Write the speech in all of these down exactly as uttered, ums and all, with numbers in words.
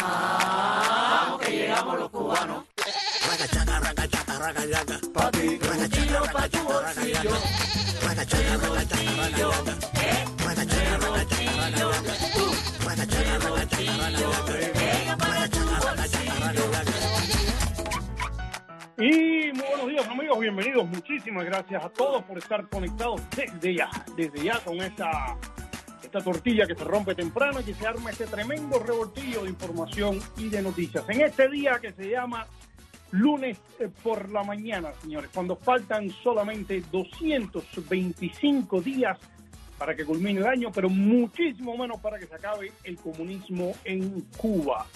Vamos que llegamos los cubanos. Ragachaca, ragachaca, ragachaca. Pa' ti, un kilo pa' tu bolsillo. Ragachaca, ragachaca, ragachaca. Ragachaca, ragachaca, ragachaca. Ragachaca, ragachaca, ragachaca. Y muy buenos días, amigos, bienvenidos. Muchísimas gracias a todos por estar conectados desde ya, desde ya con esta, esta tortilla que se rompe temprano y que se arma este tremendo revoltillo de información y de noticias. En este día que se llama lunes eh, por la mañana, señores, cuando faltan solamente doscientos veinticinco días para que culmine el año, pero muchísimo menos para que se acabe el comunismo en Cuba.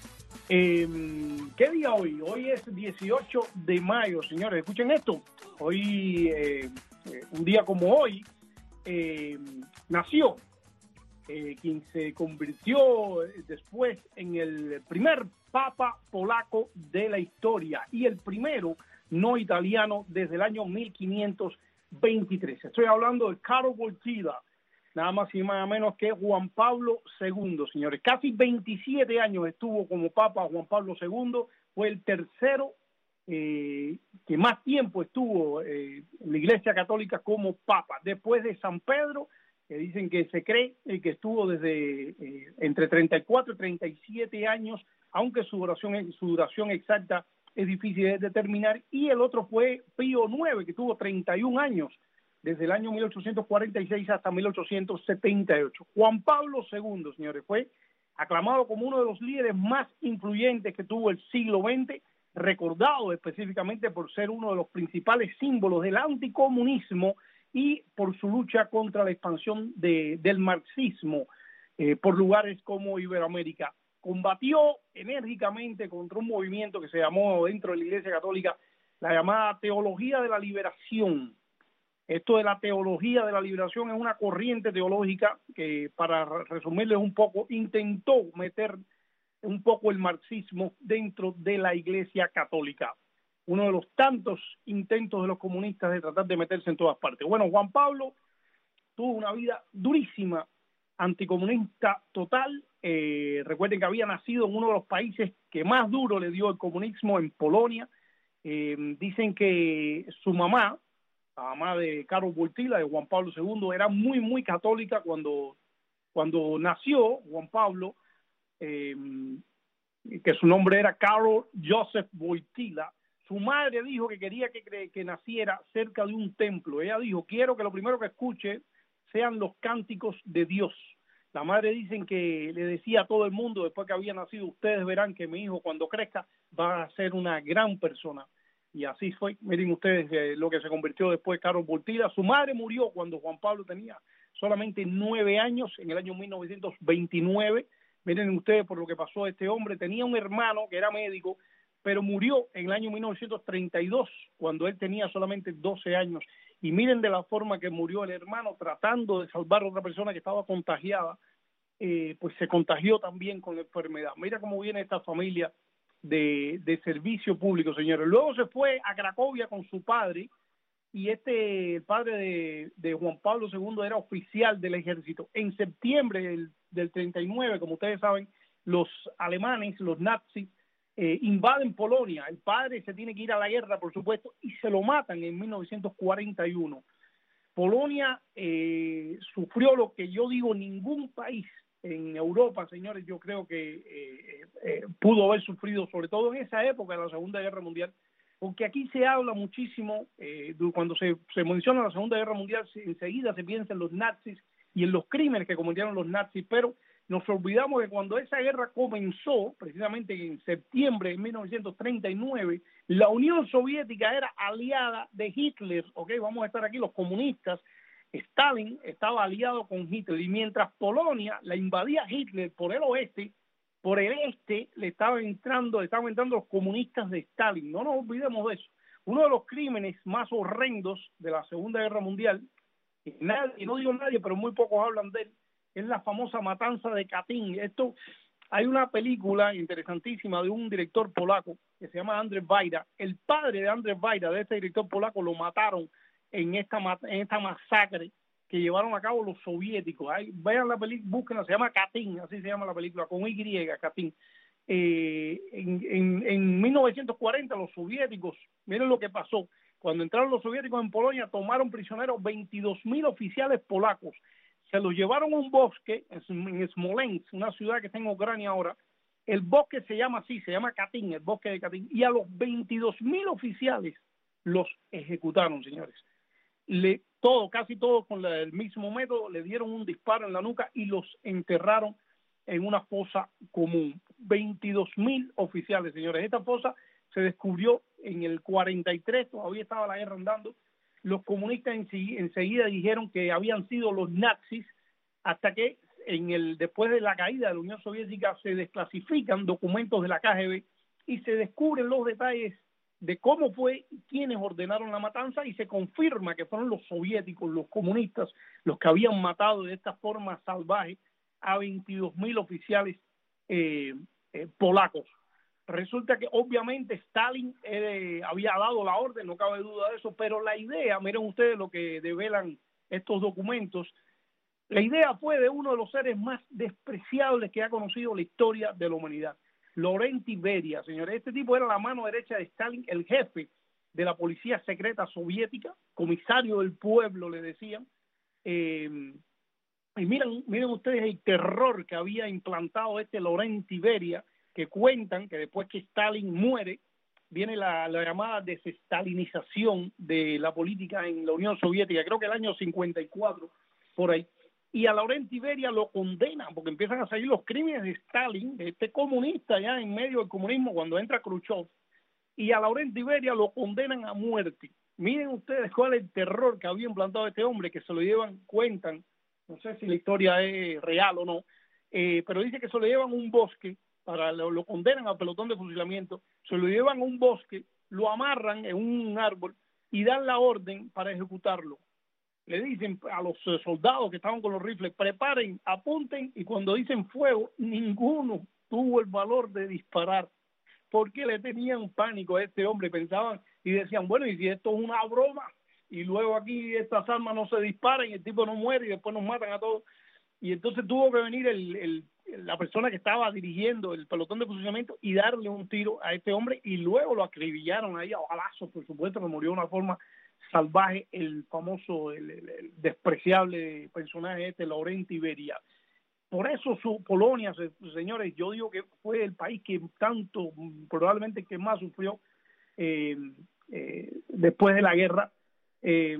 Eh, ¿Qué día hoy? Hoy es dieciocho de mayo, señores. Escuchen esto. Hoy, eh, eh, un día como hoy, eh, nació eh, quien se convirtió después en el primer papa polaco de la historia y el primero no italiano desde el año mil quinientos veintitrés. Estoy hablando de Karol Wojtyła. Nada más y nada menos que Juan Pablo segundo, señores. Casi veintisiete años estuvo como Papa Juan Pablo segundo. Fue el tercero eh, que más tiempo estuvo eh, en la Iglesia Católica como Papa. Después de San Pedro, que dicen que se cree eh, que estuvo desde eh, entre treinta y cuatro y treinta y siete años, aunque su duración, su duración exacta es difícil de determinar. Y el otro fue Pío noveno, que tuvo treinta y un años. Desde el año mil ochocientos cuarenta y seis hasta mil ochocientos setenta y ocho. Juan Pablo segundo, señores, fue aclamado como uno de los líderes más influyentes que tuvo el siglo veinte, recordado específicamente por ser uno de los principales símbolos del anticomunismo y por su lucha contra la expansión de, del marxismo eh, por lugares como Iberoamérica. Combatió enérgicamente contra un movimiento que se llamó dentro de la Iglesia Católica la llamada Teología de la Liberación. Esto de la teología de la liberación es una corriente teológica que, para resumirles un poco, intentó meter un poco el marxismo dentro de la Iglesia Católica. Uno de los tantos intentos de los comunistas de tratar de meterse en todas partes. Bueno, Juan Pablo tuvo una vida durísima, anticomunista total. Eh, recuerden que había nacido en uno de los países que más duro le dio el comunismo, en Polonia. Eh, dicen que su mamá, la mamá de Karol Wojtyła, de Juan Pablo segundo, era muy, muy católica cuando, cuando nació Juan Pablo, eh, que su nombre era Karol Józef Wojtyła. Su madre dijo que quería que, que naciera cerca de un templo. Ella dijo, quiero que lo primero que escuche sean los cánticos de Dios. La madre dicen que le decía a todo el mundo, después que había nacido, ustedes verán que mi hijo cuando crezca va a ser una gran persona. Y así fue. Miren ustedes eh, lo que se convirtió después Karol Wojtyła. Su madre murió cuando Juan Pablo tenía solamente nueve años, en el año mil novecientos veintinueve. Miren ustedes por lo que pasó a este hombre. Tenía un hermano que era médico, pero murió en el año mil novecientos treinta y dos, cuando él tenía solamente doce años. Y miren de la forma que murió el hermano, tratando de salvar a otra persona que estaba contagiada, eh, pues se contagió también con la enfermedad. Mira cómo viene esta familia De, de servicio público, señores. Luego se fue a Cracovia con su padre, y este, el padre de, de Juan Pablo segundo, era oficial del ejército. En septiembre del, del treinta y nueve, como ustedes saben, los alemanes, los nazis, eh, invaden Polonia. El padre se tiene que ir a la guerra, por supuesto, y se lo matan en mil novecientos cuarenta y uno. Polonia eh, sufrió lo que yo digo ningún país en Europa, señores, yo creo que eh, eh, pudo haber sufrido, sobre todo en esa época de la Segunda Guerra Mundial, porque aquí se habla muchísimo, eh, cuando se, se menciona la Segunda Guerra Mundial, se, enseguida se piensa en los nazis y en los crímenes que cometieron los nazis, pero nos olvidamos que cuando esa guerra comenzó, precisamente en septiembre de mil novecientos treinta y nueve, la Unión Soviética era aliada de Hitler, ¿ok? Vamos a estar aquí los comunistas. Stalin estaba aliado con Hitler, y mientras Polonia la invadía Hitler por el oeste, por el este le estaban entrando, le estaban entrando los comunistas de Stalin. No nos olvidemos de eso. Uno de los crímenes más horrendos de la Segunda Guerra Mundial, y nadie, no digo nadie, pero muy pocos hablan de él, es la famosa matanza de Katyn. Esto, hay una película interesantísima de un director polaco que se llama Andrzej Wajda. El padre de Andrzej Wajda, de este director polaco, lo mataron en esta en esta masacre que llevaron a cabo los soviéticos. Ahí, vean la película, búsquenla, se llama Katyn, así se llama la película, con Y, Katyn. eh, en, en, en mil novecientos cuarenta los soviéticos, miren lo que pasó, cuando entraron los soviéticos en Polonia tomaron prisioneros veintidós mil oficiales polacos, se los llevaron a un bosque en Smolensk, una ciudad que está en Ucrania ahora. El bosque se llama así, se llama Katyn, el bosque de Katyn, y a los veintidós mil oficiales los ejecutaron, señores. Le, todo, casi todos con la, el mismo método, le dieron un disparo en la nuca y los enterraron en una fosa común. veintidós mil oficiales, señores. Esta fosa se descubrió en el cuarenta y tres, todavía estaba la guerra andando. Los comunistas enseguida dijeron que habían sido los nazis, hasta que en el después de la caída de la Unión Soviética se desclasifican documentos de la K G B y se descubren los detalles de cómo fue y quiénes ordenaron la matanza, y se confirma que fueron los soviéticos, los comunistas, los que habían matado de esta forma salvaje a veintidós mil oficiales eh, eh, polacos. Resulta que obviamente Stalin eh, había dado la orden, no cabe duda de eso, pero la idea, miren ustedes lo que develan estos documentos, la idea fue de uno de los seres más despreciables que ha conocido la historia de la humanidad, Laurenti Beria, señores. Este tipo era la mano derecha de Stalin, el jefe de la policía secreta soviética, comisario del pueblo, le decían. Eh, y miren, miren ustedes el terror que había implantado este Laurenti Beria, que cuentan que después que Stalin muere, viene la, la llamada desestalinización de la política en la Unión Soviética, creo que el año cincuenta y cuatro, por ahí. Y a Laurenti Beria lo condenan porque empiezan a salir los crímenes de Stalin, de este comunista ya en medio del comunismo cuando entra Khrushchev, y a Laurenti Beria lo condenan a muerte. Miren ustedes cuál es el terror que había implantado este hombre, que se lo llevan, cuentan, no sé si la historia es real o no, eh, pero dice que se lo llevan a un bosque, para lo, lo condenan al pelotón de fusilamiento, se lo llevan a un bosque, lo amarran en un árbol y dan la orden para ejecutarlo. Le dicen a los soldados que estaban con los rifles, preparen, apunten, y cuando dicen fuego, ninguno tuvo el valor de disparar, porque le tenían pánico a este hombre, pensaban y decían, bueno, y si esto es una broma, y luego aquí estas armas no se disparan, y el tipo no muere, y después nos matan a todos. Y entonces tuvo que venir el, el, la persona que estaba dirigiendo el pelotón de fusilamiento y darle un tiro a este hombre, y luego lo acribillaron ahí a balazos, por supuesto, que murió de una forma salvaje el famoso, el, el, el despreciable personaje este, Laurenti Beria. Por eso su Polonia, se, señores, yo digo que fue el país que tanto, probablemente que más sufrió eh, eh, después de la guerra. Eh,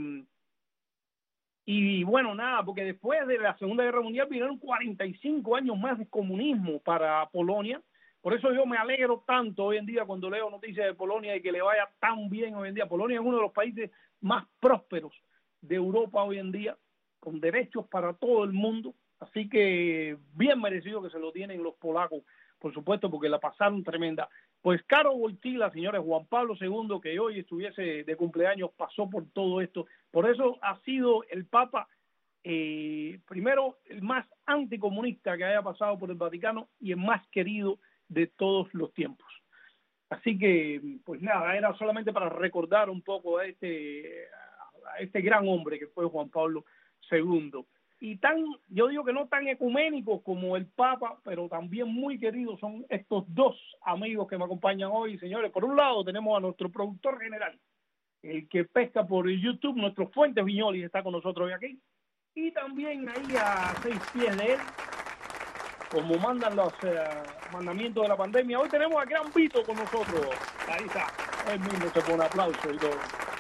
y bueno, nada, porque después de la Segunda Guerra Mundial vinieron cuarenta y cinco años más de comunismo para Polonia. Por eso yo me alegro tanto hoy en día cuando leo noticias de Polonia y que le vaya tan bien hoy en día. Polonia es uno de los países más prósperos de Europa hoy en día, con derechos para todo el mundo. Así que bien merecido que se lo tienen los polacos, por supuesto, porque la pasaron tremenda. Pues Karol Wojtyła, señores, Juan Pablo segundo, que hoy estuviese de cumpleaños, pasó por todo esto. Por eso ha sido el Papa, eh, primero, el más anticomunista que haya pasado por el Vaticano y el más querido de todos los tiempos. Así que, pues nada, era solamente para recordar un poco a este, a este gran hombre que fue Juan Pablo segundo. Y tan, yo digo que no tan ecuménicos como el Papa, pero también muy queridos son estos dos amigos que me acompañan hoy, señores. Por un lado tenemos a nuestro productor general, el que pesca por YouTube, nuestro Fuentes Viñolis está con nosotros hoy aquí. Y también ahí a seis pies de él, como mandan los eh, mandamientos de la pandemia. Hoy tenemos a Gran Vito con nosotros. Ahí está, él mismo se pone aplauso y todo.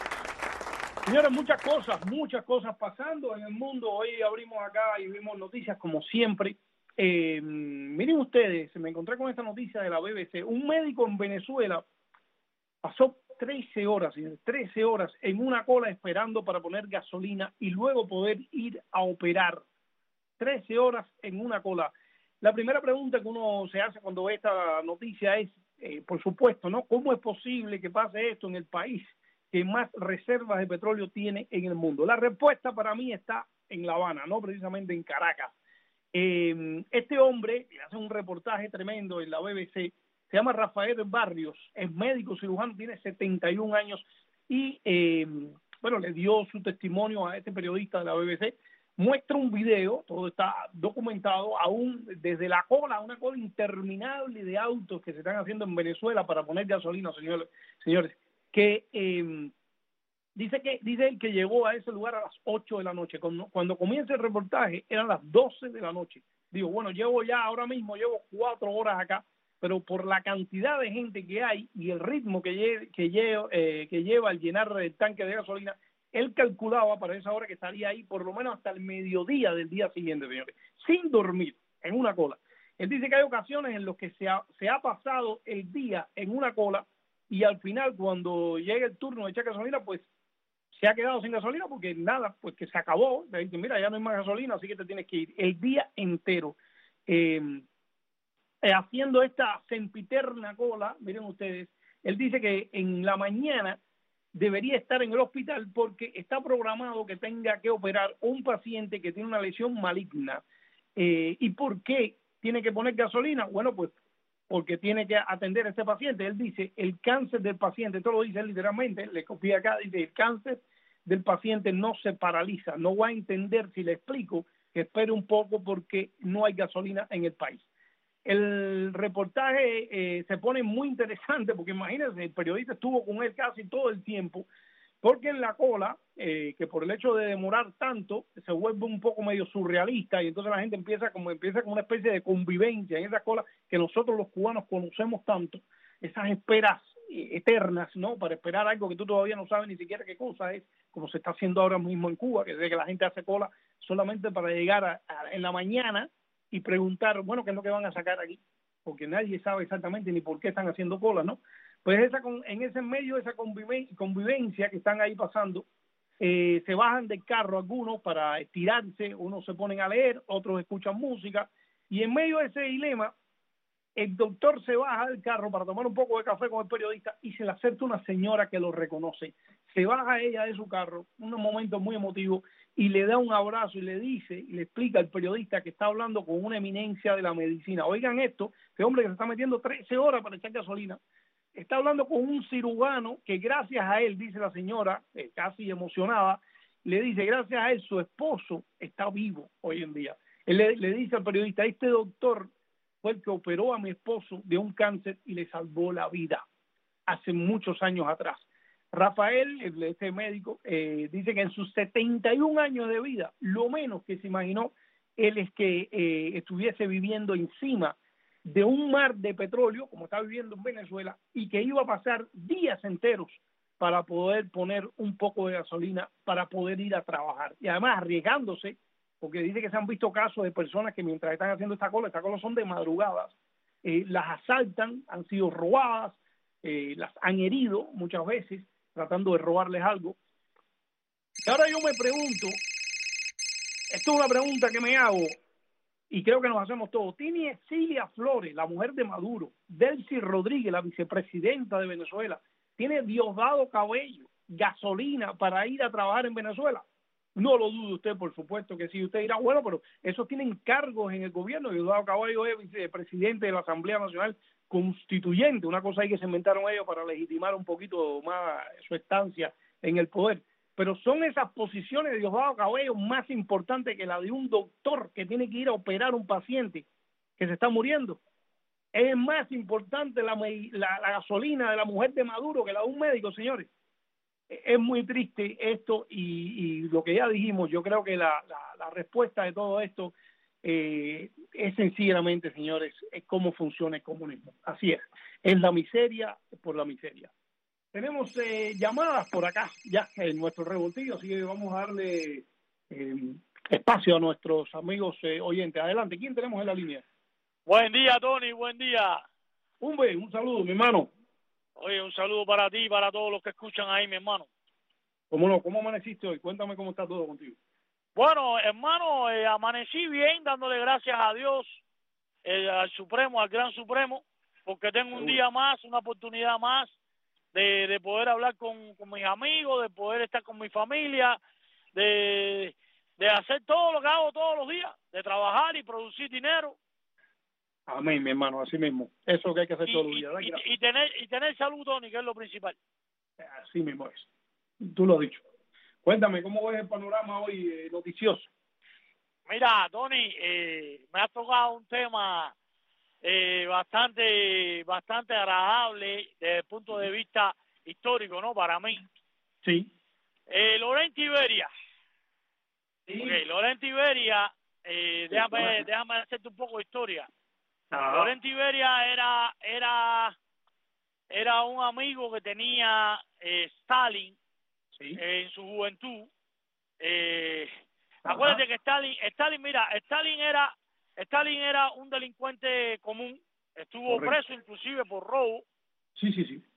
Señores, muchas cosas, muchas cosas pasando en el mundo. Hoy abrimos acá y vimos noticias como siempre. Eh, miren ustedes, me encontré con esta noticia de la B B C. Un médico en Venezuela pasó trece horas, trece horas en una cola esperando para poner gasolina y luego poder ir a operar. trece horas en una cola. La primera pregunta que uno se hace cuando ve esta noticia es, eh, por supuesto, ¿no? ¿Cómo es posible que pase esto en el país que más reservas de petróleo tiene en el mundo? La respuesta para mí está en La Habana, no precisamente en Caracas. Eh, este hombre, que hace un reportaje tremendo en la B B C, se llama Rafael Barrios, es médico cirujano, tiene setenta y un años y, eh, bueno, le dio su testimonio a este periodista de la B B C, muestra un video, todo está documentado, aún desde la cola, una cola interminable de autos que se están haciendo en Venezuela para poner gasolina, señores, señores que eh, dice que dice él que llegó a ese lugar a las ocho de la noche. Cuando, cuando comienza el reportaje eran las doce de la noche. Digo, bueno, llevo ya ahora mismo, llevo cuatro horas acá, pero por la cantidad de gente que hay y el ritmo que, lle que, lle eh, que lleva al llenar el tanque de gasolina, él calculaba para esa hora que estaría ahí por lo menos hasta el mediodía del día siguiente, señores, sin dormir, en una cola. Él dice que hay ocasiones en las que se ha, se ha pasado el día en una cola y al final, cuando llega el turno de echar gasolina, pues se ha quedado sin gasolina porque nada, pues que se acabó. Le dicen, mira, ya no hay más gasolina, así que te tienes que ir el día entero. Eh, eh, haciendo esta sempiterna cola, miren ustedes, él dice que en la mañana debería estar en el hospital porque está programado que tenga que operar un paciente que tiene una lesión maligna. Eh, ¿Y por qué tiene que poner gasolina? Bueno, pues porque tiene que atender a este paciente. Él dice, el cáncer del paciente, esto lo dice él literalmente, le copié acá, dice, el cáncer del paciente no se paraliza. No va a entender si le explico que espere un poco porque no hay gasolina en el país. El reportaje eh, se pone muy interesante porque imagínense, el periodista estuvo con él casi todo el tiempo, porque en la cola, eh, que por el hecho de demorar tanto, se vuelve un poco medio surrealista y entonces la gente empieza como empieza como una especie de convivencia en esa cola que nosotros los cubanos conocemos tanto, esas esperas eternas, ¿no? Para esperar algo que tú todavía no sabes ni siquiera qué cosa es, como se está haciendo ahora mismo en Cuba, que, que la gente hace cola solamente para llegar a, a, en la mañana y preguntar, bueno, ¿qué es lo que van a sacar aquí? Porque nadie sabe exactamente ni por qué están haciendo cola, ¿no? Pues esa en ese medio de esa convivencia, convivencia que están ahí pasando, eh, se bajan del carro algunos para estirarse, unos se ponen a leer, otros escuchan música, y en medio de ese dilema, el doctor se baja del carro para tomar un poco de café con el periodista y se le acerca una señora que lo reconoce. Se baja ella de su carro, un momento muy emotivo, y le da un abrazo y le dice, y le explica al periodista que está hablando con una eminencia de la medicina. Oigan esto, este hombre que se está metiendo trece horas para echar gasolina, está hablando con un cirujano que gracias a él, dice la señora, eh, casi emocionada, le dice, gracias a él, su esposo está vivo hoy en día. Él le, le dice al periodista, este doctor fue el que operó a mi esposo de un cáncer y le salvó la vida hace muchos años atrás. Rafael, este médico, eh, dice que en sus setenta y un años de vida, lo menos que se imaginó él es que eh, estuviese viviendo encima de un mar de petróleo, como está viviendo en Venezuela, y que iba a pasar días enteros para poder poner un poco de gasolina para poder ir a trabajar. Y además arriesgándose, porque dice que se han visto casos de personas que mientras están haciendo esta cola, esta cola son de madrugadas, eh, las asaltan, han sido robadas, eh, las han herido muchas veces, tratando de robarles algo. Y ahora yo me pregunto, esto es una pregunta que me hago, y creo que nos hacemos todos. Tiene Cilia Flores, la mujer de Maduro, Delcy Rodríguez, la vicepresidenta de Venezuela, tiene Diosdado Cabello, gasolina para ir a trabajar en Venezuela. No lo dude usted, por supuesto que sí. Usted dirá, bueno, pero esos tienen cargos en el gobierno. Diosdado Cabello es vicepresidente de la Asamblea Nacional Constituyente, una cosa ahí que se inventaron ellos para legitimar un poquito más su estancia en el poder. Pero son esas posiciones de Diosdado Cabello más importantes que la de un doctor que tiene que ir a operar a un paciente que se está muriendo. Es más importante la, la, la gasolina de la mujer de Maduro que la de un médico, señores. Es muy triste esto y, y lo que ya dijimos, yo creo que la, la, la respuesta de todo esto eh, es sencillamente, señores, es cómo funciona el comunismo. Así es, es la miseria por la miseria. Tenemos eh, llamadas por acá, ya en nuestro revoltillo, así que vamos a darle eh, espacio a nuestros amigos eh, oyentes. Adelante, ¿quién tenemos en la línea? Buen día, Tony, buen día. Un be, un saludo, mi hermano. Oye, un saludo para ti y para todos los que escuchan ahí, mi hermano. ¿Cómo no? ¿Cómo amaneciste hoy? Cuéntame cómo está todo contigo. Bueno, hermano, eh, amanecí bien, dándole gracias a Dios, eh, al Supremo, al Gran Supremo, porque tengo un día más, una oportunidad más de, de poder hablar con, con mis amigos, de poder estar con mi familia, de, de hacer todo lo que hago todos los días, de trabajar y producir dinero. Amén, mi hermano, así mismo. Eso es lo que hay que hacer y, todos los días. Y, y, tener, y tener salud, Tony, que es lo principal. Así mismo es. Tú lo has dicho. Cuéntame, ¿cómo ves el panorama hoy eh, noticioso? Mira, Tony, eh, me ha tocado un tema eh, bastante bastante agradable desde el punto de vista histórico, ¿no? Para mí. Sí. Eh, Laurenti Beria. Sí. Ok, Laurenti Beria, eh, Sí, déjame, bueno. déjame hacerte un poco de historia. Ajá. Laurenti Beria era, era, era un amigo que tenía eh, Stalin Sí. eh, en su juventud. Eh, Ajá. acuérdate que Stalin, Stalin, mira, Stalin era, Stalin era un delincuente común, estuvo Correcto. preso inclusive por robo Sí, sí, sí.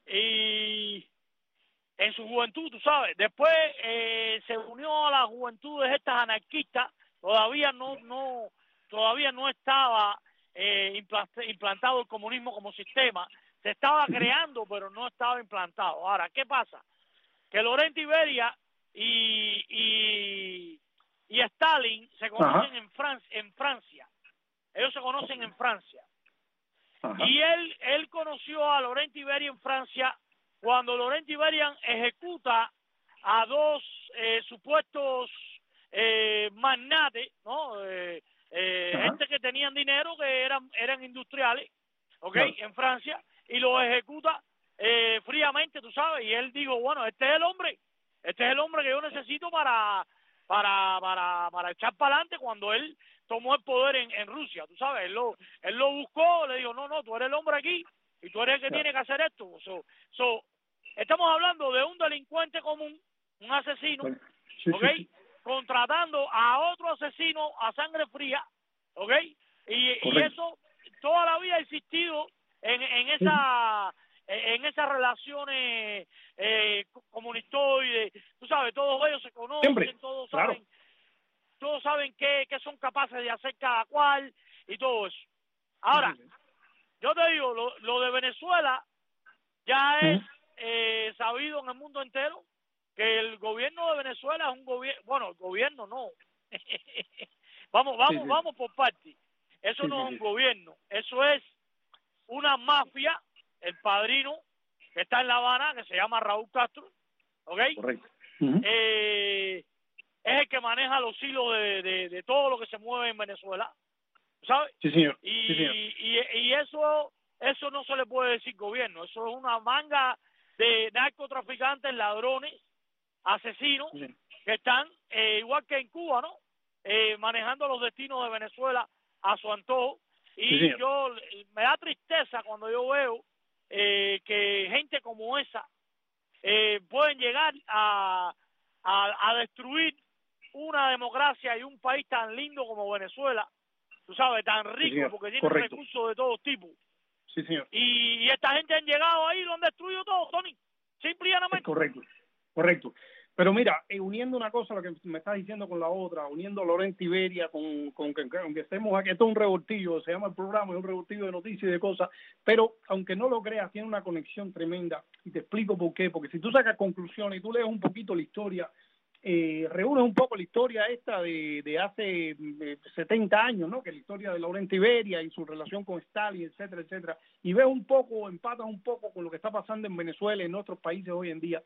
y en su juventud, tú sabes, después eh, se unió a las juventudes estas anarquistas, todavía no, no, todavía no estaba eh, implant- implantado el comunismo como sistema, se estaba creando pero no estaba implantado. Ahora, ¿qué pasa? Que Laurenti Beria y, y, y Stalin se conocen Ajá. en Francia, en Francia. Ellos se conocen en Francia. Ajá. Y él, él conoció a Laurenti Beria en Francia cuando Laurenti Beria ejecuta a dos eh, supuestos eh, magnates, ¿no? Eh, eh, Ajá. gente que tenían dinero, que eran, eran industriales, ¿ok? Claro. En Francia, y los ejecuta eh, fríamente, tú sabes, y él dijo, bueno, este es el hombre, este es el hombre que yo necesito para para para para echar para adelante cuando él tomó el poder en, en Rusia, tú sabes, él lo, él lo buscó, le dijo, no, no, tú eres el hombre aquí y tú eres el que Claro. tiene que hacer esto. So, so, estamos hablando de un delincuente común, un asesino, Sí, ¿ok? sí, sí. Contratando a otro asesino a sangre fría, ¿ok? Y, y Correcto. eso toda la vida ha existido en, en esa en esas relaciones eh, comunistoides, tú sabes, todos ellos se conocen, Siempre. todos Claro. saben, todos saben qué, qué son capaces de hacer cada cual y todo eso. Ahora, Sí, sí, sí. yo te digo, lo, lo de Venezuela ya es Ujú. eh, sabido en el mundo entero que el gobierno de Venezuela es un gobierno, bueno, el gobierno no. vamos, vamos, Sí, sí. vamos por partes. Eso Sí, no sí, es un sí. gobierno, eso es una mafia, el padrino que está en La Habana, que se llama Raúl Castro, ¿ok? Correcto. Ujú. Eh, es el que maneja los hilos de, de, de todo lo que se mueve en Venezuela, ¿sabes? Sí, señor. Y, Sí, señor. y, y eso eso no se le puede decir gobierno, eso es una manga de narcotraficantes, ladrones, asesinos, Sí, señor. que están, eh, igual que en Cuba, ¿no? Eh, manejando los destinos de Venezuela a su antojo. Y Sí, señor. yo, me da tristeza cuando yo veo eh, que gente como esa eh, pueden llegar a, a, a destruir una democracia y un país tan lindo como Venezuela, tú sabes, tan Sí, rico señor. porque tiene Correcto. recursos de todo tipo. Sí, señor. Y, y esta gente han llegado ahí y lo han destruido todo, Tony, simple y Es llanamente. correcto. Correcto. Pero mira, eh, uniendo una cosa, lo que me estás diciendo con la otra, uniendo Laurenti Beria con, con que aunque estemos aquí, esto es un revoltillo, se llama el programa, es un revoltillo de noticias y de cosas, pero aunque no lo creas, tiene una conexión tremenda, y te explico por qué, porque si tú sacas conclusiones y tú lees un poquito la historia, eh, reúnes un poco la historia esta de, de hace eh, setenta años, ¿no? Que es la historia de Laurenti Beria y su relación con Stalin, etcétera, etcétera, y ves un poco, empatas un poco con lo que está pasando en Venezuela y en otros países hoy en día.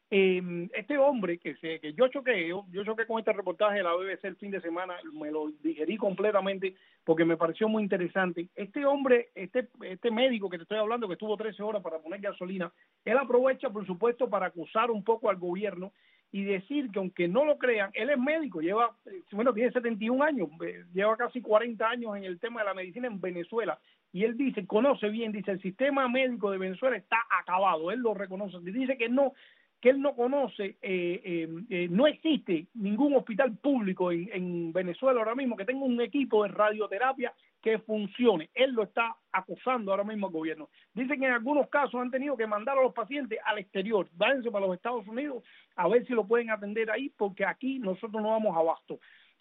Eh, este hombre que se que yo choqué, yo, yo choqué con este reportaje de la B B C el fin de semana, me lo digerí completamente porque me pareció muy interesante. Este hombre, este este médico que te estoy hablando, que estuvo trece horas para poner gasolina, él aprovecha, por supuesto, para acusar un poco al gobierno y decir que, aunque no lo crean, él es médico, lleva, bueno, tiene setenta y un años, lleva casi cuarenta años en el tema de la medicina en Venezuela, y él dice, conoce bien, dice, el sistema médico de Venezuela está acabado, él lo reconoce, dice que no, que él no conoce, eh, eh, eh, no existe ningún hospital público en, en Venezuela ahora mismo que tenga un equipo de radioterapia que funcione. Él lo está acusando ahora mismo al gobierno. Dicen que en algunos casos han tenido que mandar a los pacientes al exterior, váyanse para los Estados Unidos a ver si lo pueden atender ahí, porque aquí nosotros no vamos abasto.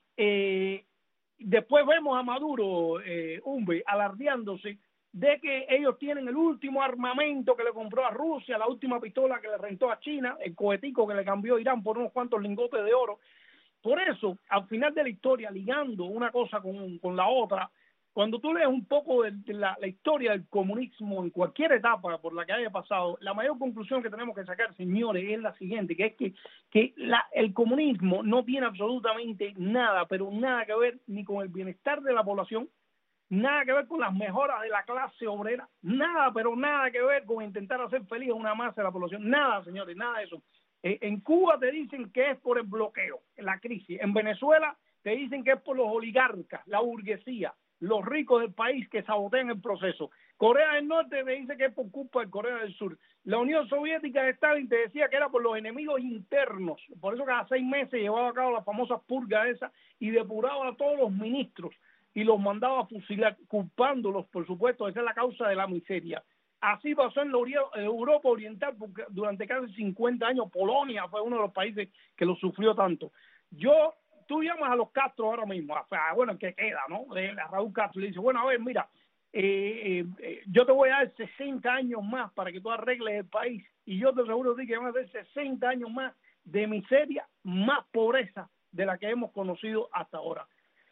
Eh, después vemos a Maduro, eh, Umbe, alardeándose de que ellos tienen el último armamento que le compró a Rusia, la última pistola que le rentó a China, el cohetico que le cambió a Irán por unos cuantos lingotes de oro. Por eso, al final de la historia, ligando una cosa con, con la otra, cuando tú lees un poco de, de la, la historia del comunismo en cualquier etapa por la que haya pasado, la mayor conclusión que tenemos que sacar, señores, es la siguiente, que es que, que la, el comunismo no tiene absolutamente nada, pero nada que ver ni con el bienestar de la población, nada que ver con las mejoras de la clase obrera, nada, pero nada que ver con intentar hacer feliz a una masa de la población, nada, señores, nada de eso. Eh, en Cuba te dicen que es por el bloqueo, la crisis. En Venezuela te dicen que es por los oligarcas, la burguesía, los ricos del país que sabotean el proceso. Corea del Norte te dice que es por culpa de Corea del Sur. La Unión Soviética de Stalin te decía que era por los enemigos internos. Por eso cada seis meses llevaba a cabo la famosa purga esa y depuraba a todos los ministros y los mandaba a fusilar, culpándolos, por supuesto, de ser la causa de la miseria. Así pasó en la Europa Oriental porque durante casi cincuenta años. Polonia fue uno de los países que lo sufrió tanto. Yo Tú llamas a los Castro ahora mismo, o sea, bueno, que queda, ¿no? De a Raúl Castro le dice, bueno, a ver, mira, eh, eh, yo te voy a dar sesenta años más para que tú arregles el país, y yo te aseguro a ti que van a ser sesenta años más de miseria, más pobreza de la que hemos conocido hasta ahora.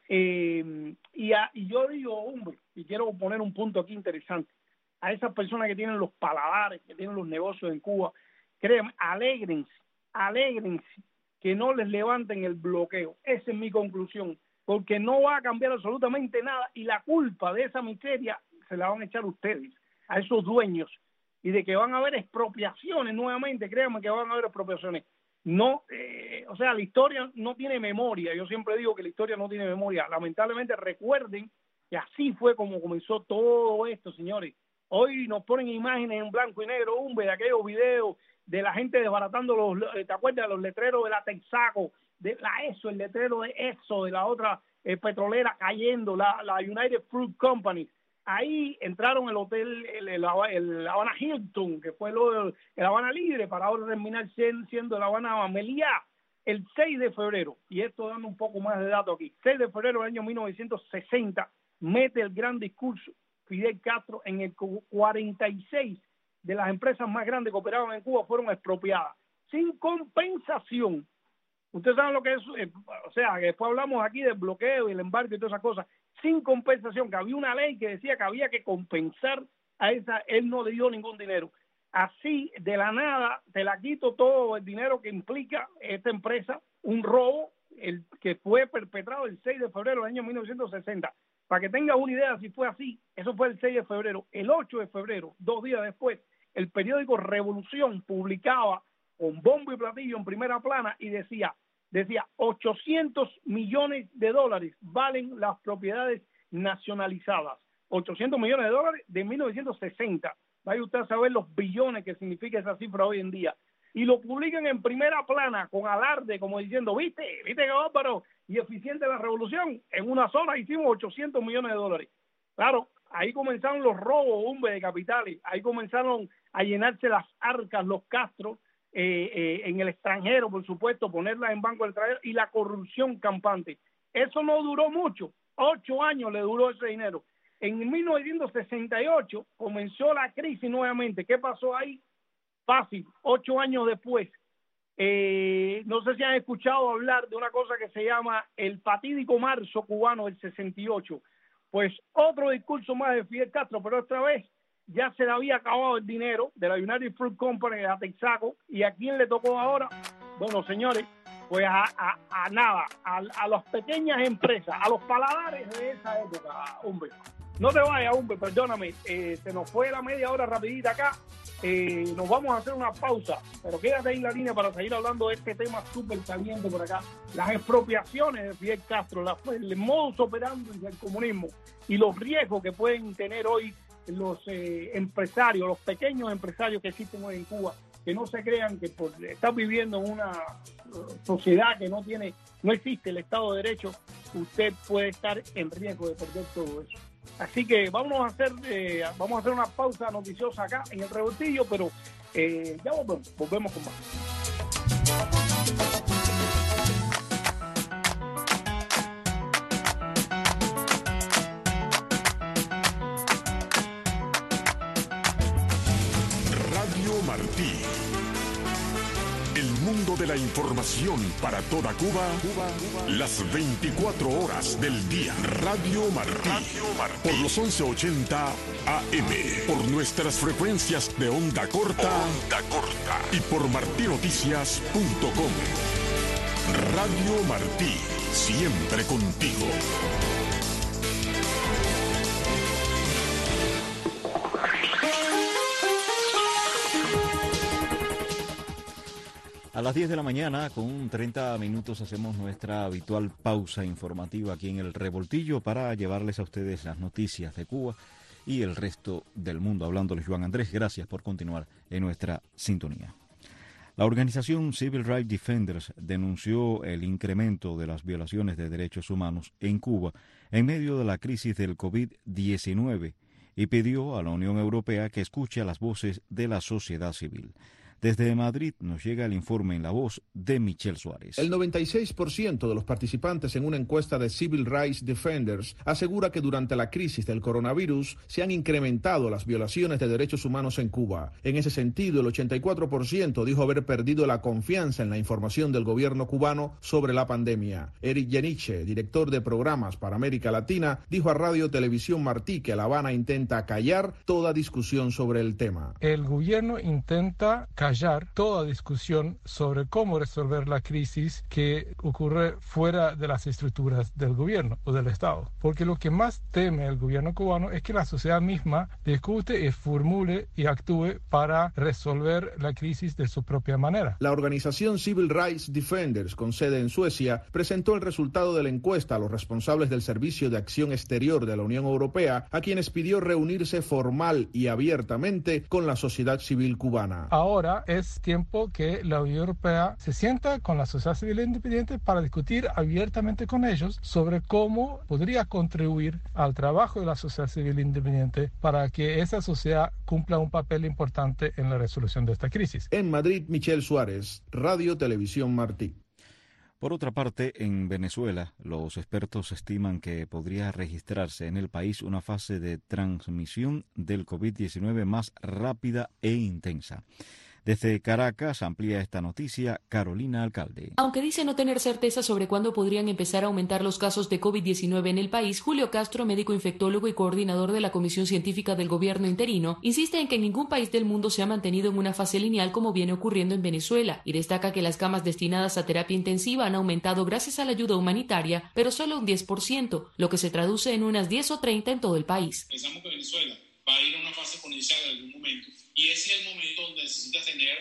Eh, y, a, y yo digo, hombre, y quiero poner un punto aquí interesante, a esas personas que tienen los paladares, que tienen los negocios en Cuba, créanme, alégrense, alégrense, que no les levanten el bloqueo. Esa es mi conclusión, porque no va a cambiar absolutamente nada y la culpa de esa miseria se la van a echar ustedes, a esos dueños, y de que van a haber expropiaciones nuevamente, créanme que van a haber expropiaciones. No, eh, o sea, la historia no tiene memoria, yo siempre digo que la historia no tiene memoria. Lamentablemente recuerden que así fue como comenzó todo esto, señores. Hoy nos ponen imágenes en blanco y negro, hombre, de aquellos videos de la gente desbaratando los, ¿te acuerdas? Los letreros de la Texaco, de la ESO, el letrero de ESO, de la otra eh, petrolera cayendo, la, la United Fruit Company. Ahí entraron el hotel, el, el, el Habana Hilton, que fue lo el, el Habana Libre, para ahora terminar siendo, siendo el Habana Meliá, el seis de febrero, y esto dando un poco más de datos aquí, seis de febrero del año mil novecientos sesenta, mete el gran discurso Fidel Castro en el cuarenta y seis de las empresas más grandes que operaban en Cuba fueron expropiadas, sin compensación. Ustedes saben lo que es, eh, o sea, que después hablamos aquí del bloqueo y el embargo y todas esas cosas, sin compensación, que había una ley que decía que había que compensar a esa, él no le dio ningún dinero. Así, de la nada, te la quito todo el dinero que implica esta empresa, un robo, el que fue perpetrado el seis de febrero del año mil novecientos sesenta. Para que tengas una idea, si fue así, eso fue el seis de febrero. El ocho de febrero, dos días después, el periódico Revolución publicaba con bombo y platillo en primera plana y decía, decía ochocientos millones de dólares valen las propiedades nacionalizadas. ochocientos millones de dólares de mil novecientos sesenta. Vaya usted a saber los billones que significa esa cifra hoy en día. Y lo publican en primera plana con alarde, como diciendo, viste, viste que bárbaro y eficiente la revolución. En una sola hicimos ochocientos millones de dólares. Claro, ahí comenzaron los robos, hombre, de capitales. Ahí comenzaron a llenarse las arcas, los Castro, eh, eh, en el extranjero, por supuesto, ponerlas en banco del extranjero, y la corrupción campante. Eso no duró mucho, ocho años le duró ese dinero. En mil novecientos sesenta y ocho comenzó la crisis nuevamente. ¿Qué pasó ahí? Fácil, ocho años después. Eh, no sé si han escuchado hablar de una cosa que se llama el fatídico marzo cubano del sesenta y ocho. Pues otro discurso más de Fidel Castro, pero esta vez ya se le había acabado el dinero de la United Fruit Company, de la Texaco. ¿Y a quién le tocó ahora? Bueno, señores, pues a, a, a nada, a, a las pequeñas empresas, a los paladares de esa época, hombre. No te vayas, hombre, perdóname, eh, se nos fue la media hora rapidita acá. Eh, nos vamos a hacer una pausa, pero quédate ahí en la línea para seguir hablando de este tema súper caliente por acá. Las expropiaciones de Fidel Castro, la, el modus operandi del comunismo y los riesgos que pueden tener hoy los eh, empresarios, los pequeños empresarios que existen hoy en Cuba, que no se crean que por estar viviendo en una sociedad que no tiene, no existe el Estado de Derecho, usted puede estar en riesgo de perder todo eso. Así que vamos a hacer eh, vamos a hacer una pausa noticiosa acá en el Revoltillo, pero eh, ya volvemos, volvemos con más. Radio Martí, el mundo de la información para toda Cuba, Cuba, Cuba. Las veinticuatro horas del día. Radio Martí. Radio Martí. Por los once ochenta A M. Por nuestras frecuencias de onda corta. Onda corta. Y por martí noticias punto com. Radio Martí. Siempre contigo. A las diez de la mañana, con treinta minutos, hacemos nuestra habitual pausa informativa aquí en El Revoltillo para llevarles a ustedes las noticias de Cuba y el resto del mundo. Hablándoles Juan Andrés, gracias por continuar en nuestra sintonía. La organización Civil Rights Defenders denunció el incremento de las violaciones de derechos humanos en Cuba en medio de la crisis del COVID diecinueve y pidió a la Unión Europea que escuche las voces de la sociedad civil. Desde Madrid nos llega el informe en la voz de Michelle Suárez. El noventa y seis por ciento de los participantes en una encuesta de Civil Rights Defenders asegura que durante la crisis del coronavirus se han incrementado las violaciones de derechos humanos en Cuba. En ese sentido, el ochenta y cuatro por ciento dijo haber perdido la confianza en la información del gobierno cubano sobre la pandemia. Eric Yeniche, director de programas para América Latina, dijo a Radio Televisión Martí que La Habana intenta callar toda discusión sobre el tema. El gobierno intenta callar toda discusión sobre cómo resolver la crisis que ocurre fuera de las estructuras del gobierno o del Estado. Porque lo que más teme el gobierno cubano es que la sociedad misma discute y formule y actúe para resolver la crisis de su propia manera. La organización Civil Rights Defenders, con sede en Suecia, presentó el resultado de la encuesta a los responsables del Servicio de Acción Exterior de la Unión Europea, a quienes pidió reunirse formal y abiertamente con la sociedad civil cubana. Ahora es tiempo que la Unión Europea se sienta con la sociedad civil independiente para discutir abiertamente con ellos sobre cómo podría contribuir al trabajo de la sociedad civil independiente para que esa sociedad cumpla un papel importante en la resolución de esta crisis. En Madrid, Michelle Suárez, Radio Televisión Martí. Por otra parte, en Venezuela, los expertos estiman que podría registrarse en el país una fase de transmisión del COVID diecinueve más rápida e intensa. Desde Caracas amplía esta noticia Carolina Alcalde. Aunque dice no tener certeza sobre cuándo podrían empezar a aumentar los casos de COVID diecinueve en el país, Julio Castro, médico infectólogo y coordinador de la Comisión Científica del Gobierno interino, insiste en que ningún país del mundo se ha mantenido en una fase lineal como viene ocurriendo en Venezuela, y destaca que las camas destinadas a terapia intensiva han aumentado gracias a la ayuda humanitaria, pero solo un diez por ciento, lo que se traduce en unas diez o treinta en todo el país. Pensamos que Venezuela va a ir a una fase exponencial en algún momento. Y ese es el momento donde necesitas tener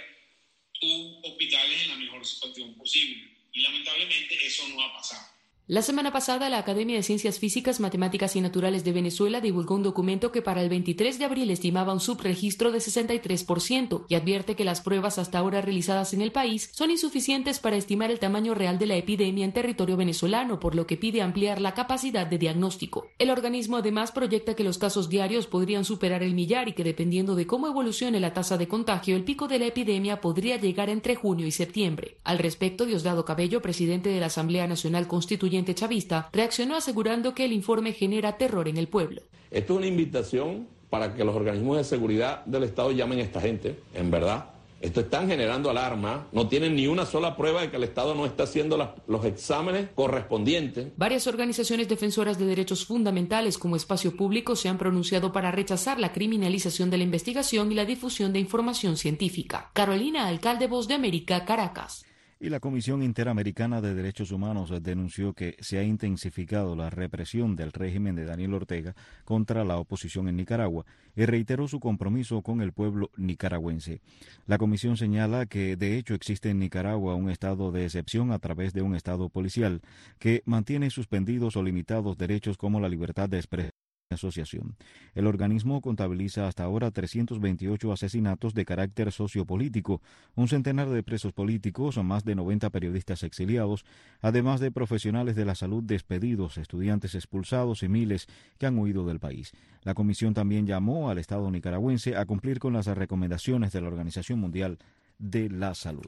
tus hospitales en la mejor situación posible. Y lamentablemente eso no ha pasado. La semana pasada, la Academia de Ciencias Físicas, Matemáticas y Naturales de Venezuela divulgó un documento que para el veintitrés de abril estimaba un subregistro de sesenta y tres por ciento y advierte que las pruebas hasta ahora realizadas en el país son insuficientes para estimar el tamaño real de la epidemia en territorio venezolano, por lo que pide ampliar la capacidad de diagnóstico. El organismo además proyecta que los casos diarios podrían superar el millar y que dependiendo de cómo evolucione la tasa de contagio, el pico de la epidemia podría llegar entre junio y septiembre. Al respecto, Diosdado Cabello, presidente de la Asamblea Nacional Constituyente chavista, reaccionó asegurando que el informe genera terror en el pueblo. Esto es una invitación para que los organismos de seguridad del Estado llamen a esta gente, en verdad. Esto están generando alarma, no tienen ni una sola prueba de que el Estado no está haciendo las, los exámenes correspondientes. Varias organizaciones defensoras de derechos fundamentales como Espacio Público se han pronunciado para rechazar la criminalización de la investigación y la difusión de información científica. Carolina Alcalde, Voz de América, Caracas. Y la Comisión Interamericana de Derechos Humanos denunció que se ha intensificado la represión del régimen de Daniel Ortega contra la oposición en Nicaragua y reiteró su compromiso con el pueblo nicaragüense. La comisión señala que de hecho existe en Nicaragua un estado de excepción a través de un estado policial que mantiene suspendidos o limitados derechos como la libertad de expresión. Asociación. El organismo contabiliza hasta ahora trescientos veintiocho asesinatos de carácter sociopolítico, un centenar de presos políticos, más de noventa periodistas exiliados, además de profesionales de la salud despedidos, estudiantes expulsados y miles que han huido del país. La comisión también llamó al Estado nicaragüense a cumplir con las recomendaciones de la Organización Mundial de la Salud.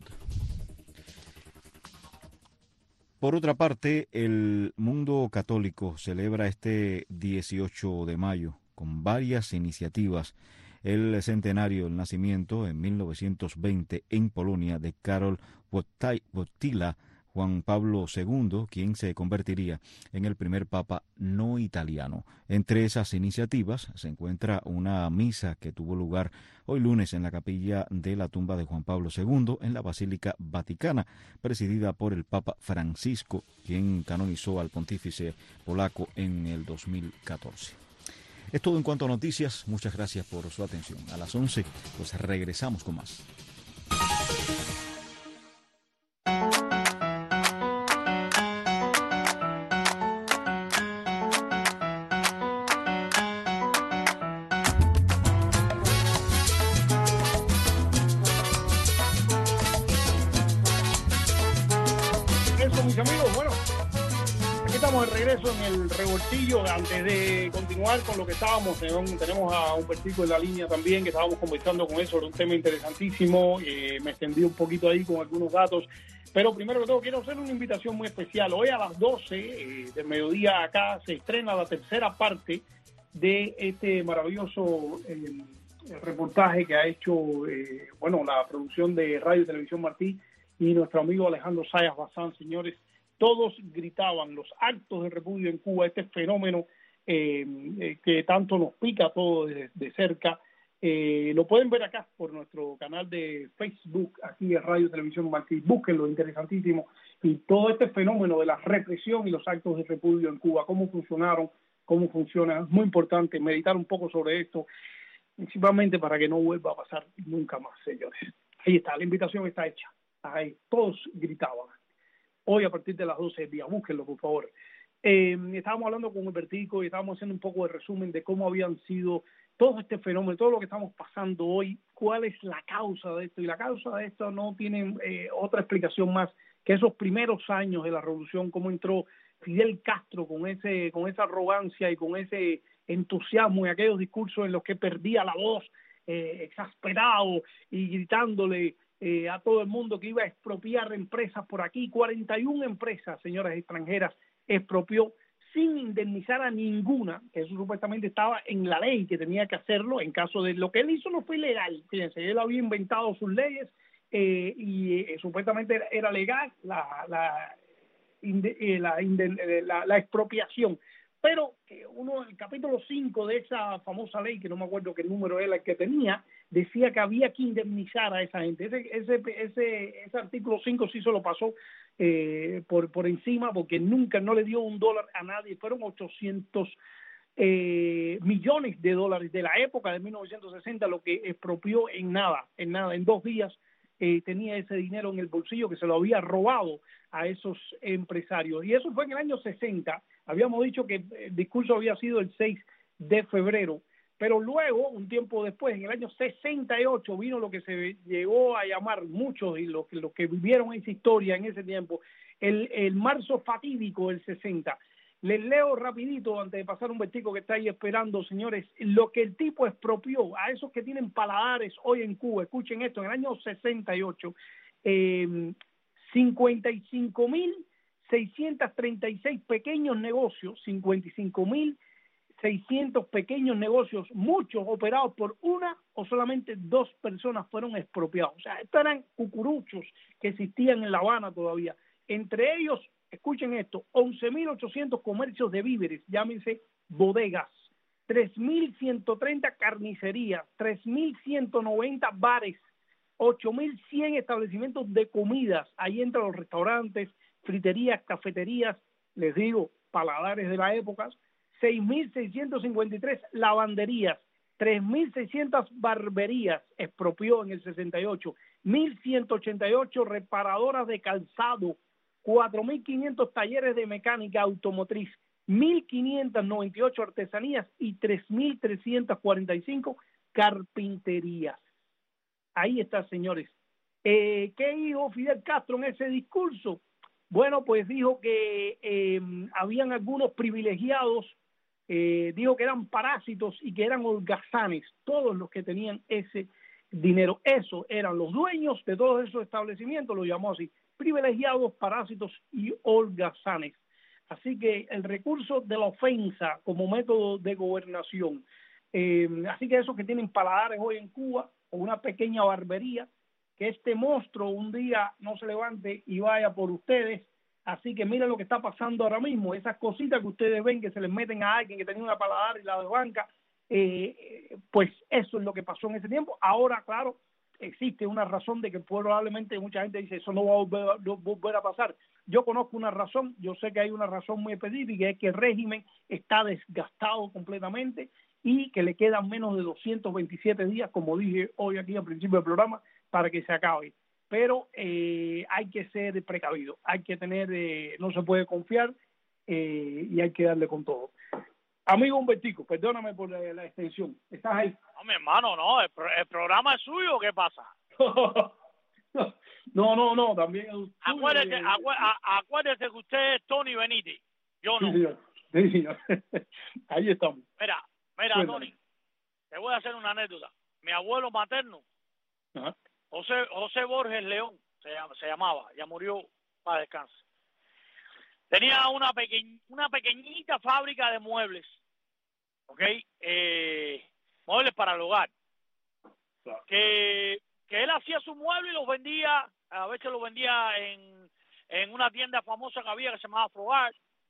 Por otra parte, el mundo católico celebra este dieciocho de mayo con varias iniciativas el centenario del nacimiento en mil novecientos veinte en Polonia de Karol Wojtyła, Juan Pablo segundo, quien se convertiría en el primer papa no italiano. Entre esas iniciativas se encuentra una misa que tuvo lugar hoy lunes en la capilla de la tumba de Juan Pablo segundo en la Basílica Vaticana, presidida por el Papa Francisco, quien canonizó al pontífice polaco en el dos mil catorce. Es todo en cuanto a noticias. Muchas gracias por su atención. A las once, pues regresamos con más. Mis amigos, bueno, aquí estamos de regreso en el revoltillo. Antes de continuar con lo que estábamos, tenemos a Humbertico en la línea también, que estábamos conversando con él sobre un tema interesantísimo. Eh, me extendí un poquito ahí con algunos datos, pero primero que todo quiero hacer una invitación muy especial. Hoy a las doce eh, del mediodía acá se estrena la tercera parte de este maravilloso eh, reportaje que ha hecho, eh, bueno, la producción de Radio y Televisión Martí y nuestro amigo Alejandro Sayas Bazán. Señores, todos gritaban los actos de repudio en Cuba, este fenómeno eh, eh, que tanto nos pica a todos de, de cerca. Eh, lo pueden ver acá por nuestro canal de Facebook, aquí en Radio Televisión Martí. Búsquenlo, interesantísimo. Y todo este fenómeno de la represión y los actos de repudio en Cuba, cómo funcionaron, cómo funcionan. Es muy importante meditar un poco sobre esto, principalmente para que no vuelva a pasar nunca más, señores. Ahí está, la invitación está hecha. Ahí, todos gritaban. Hoy a partir de las doce del día, búsquenlo por favor. Eh, estábamos hablando con Humbertico y estábamos haciendo un poco de resumen de cómo habían sido todo este fenómeno, todo lo que estamos pasando hoy, cuál es la causa de esto. Y la causa de esto no tiene eh, otra explicación más que esos primeros años de la revolución, cómo entró Fidel Castro con ese con esa arrogancia y con ese entusiasmo y aquellos discursos en los que perdía la voz, eh, exasperado y gritándole Eh, a todo el mundo que iba a expropiar empresas por aquí. cuarenta y una empresas, señoras extranjeras, expropió sin indemnizar a ninguna, que eso supuestamente estaba en la ley, que tenía que hacerlo en caso de... Lo que él hizo no fue ilegal, fíjense, él había inventado sus leyes eh, y eh, supuestamente era, era legal la, la, inde, eh, la, inde, la, la expropiación. Pero eh, uno, el capítulo cinco de esa famosa ley, que no me acuerdo qué número era el que tenía, decía que había que indemnizar a esa gente. Ese ese ese, ese artículo cinco sí se lo pasó eh, por, por encima, porque nunca, no le dio un dólar a nadie. Fueron ochocientos eh, millones de dólares de la época de mil novecientos sesenta, lo que expropió en nada, en nada, en dos días. Eh, tenía ese dinero en el bolsillo que se lo había robado a esos empresarios. Y eso fue en el año sesenta. Habíamos dicho que el discurso había sido el seis de febrero, pero luego, un tiempo después, en el año sesenta y ocho, vino lo que se llegó a llamar muchos, y los, los que vivieron esa historia en ese tiempo, el, el marzo fatídico del sesenta. Les leo rapidito, antes de pasar un vertico que está ahí esperando, señores, lo que el tipo expropió a esos que tienen paladares hoy en Cuba. Escuchen esto, en el año sesenta y ocho, eh, cincuenta y cinco mil seiscientos treinta y seis pequeños negocios, cincuenta y cinco mil seiscientos pequeños negocios, muchos operados por una o solamente dos personas fueron expropiados. O sea, estos eran cucuruchos que existían en La Habana todavía. Entre ellos, escuchen esto, once mil ochocientos comercios de víveres, llámense bodegas, tres mil ciento treinta carnicerías, tres mil ciento noventa bares, ocho mil cien establecimientos de comidas. Ahí entran los restaurantes, friterías, cafeterías, les digo, paladares de la época, seis mil seiscientos cincuenta y tres lavanderías, tres mil seiscientas barberías, expropió en el sesenta y ocho, mil ciento ochenta y ocho reparadoras de calzado, cuatro mil quinientos talleres de mecánica automotriz, mil quinientas noventa y ocho artesanías y tres mil trescientas cuarenta y cinco carpinterías. Ahí está, señores. Eh, ¿Qué dijo Fidel Castro en ese discurso? Bueno, pues dijo que eh, habían algunos privilegiados, eh, dijo que eran parásitos y que eran holgazanes, todos los que tenían ese dinero. Esos eran los dueños de todos esos establecimientos, lo llamó así, privilegiados, parásitos y holgazanes. Así que el recurso de la ofensa como método de gobernación, Eh, así que esos que tienen paladares hoy en Cuba, o una pequeña barbería, que este monstruo un día no se levante y vaya por ustedes. Así que miren lo que está pasando ahora mismo, esas cositas que ustedes ven que se les meten a alguien que tenía una paladar y la desbanca, eh, pues eso es lo que pasó en ese tiempo. Ahora, claro, existe una razón de que probablemente mucha gente dice eso no va a volver, a, no volver a pasar. Yo conozco una razón, yo sé que hay una razón muy específica, es que el régimen está desgastado completamente y que le quedan menos de doscientos veintisiete días, como dije hoy aquí al principio del programa, para que se acabe. Pero eh, hay que ser precavido, hay que tener, eh, no se puede confiar eh, y hay que darle con todo. Amigo Humbertico, perdóname por la, la extensión, ¿estás ahí? No, mi hermano, no, el, pro el programa es suyo, ¿qué pasa? no, no, no, también es acuérdese, acu a, acuérdese que usted es Tony Benítez, yo no. Sí, señor. Sí, señor. Ahí estamos. Mira, mira, Cuéntame. Tony, te voy a hacer una anécdota. Mi abuelo materno, Ajá. José, José Borges León, se, se llamaba, ya murió, para descanso. Tenía una, peque, una pequeñita fábrica de muebles, ¿ok? Eh, muebles para el hogar. Claro. Que, que él hacía su mueble y los vendía, a veces los vendía en, en una tienda famosa que había que se llamaba Frogar.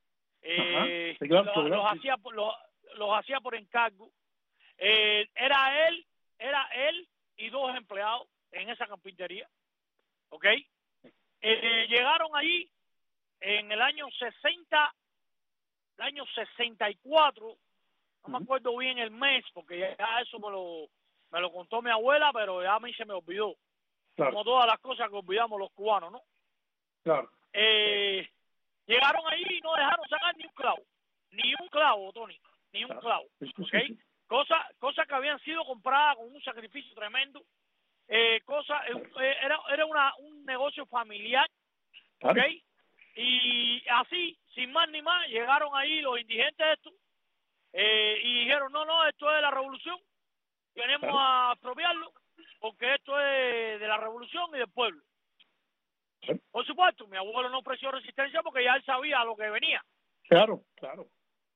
Eh, sí, claro, los, los, hacía, los, los hacía por encargo. Eh, era él, era él y dos empleados en esa carpintería, ¿ok? Eh, llegaron allí en el año sesenta, el año sesenta y cuatro, no me acuerdo bien el mes, porque ya eso me lo, me lo contó mi abuela, pero ya a mí se me olvidó. Claro. Como todas las cosas que olvidamos los cubanos, ¿no? Claro. Eh, llegaron allí y no dejaron sacar ni un clavo, ni un clavo, Tony, ni un claro. clavo, ¿ok? Cosas cosa que habían sido compradas con un sacrificio tremendo, eh, cosa, eh, era, era una, un negocio familiar, ¿ok? Claro. Y así, sin más ni más, llegaron ahí los indigentes estos eh, y dijeron, no, no, esto es de la revolución, tenemos claro. a apropiarlo, porque esto es de la revolución y del pueblo. Claro. Por supuesto, mi abuelo no ofreció resistencia porque ya él sabía a lo que venía. Claro, claro.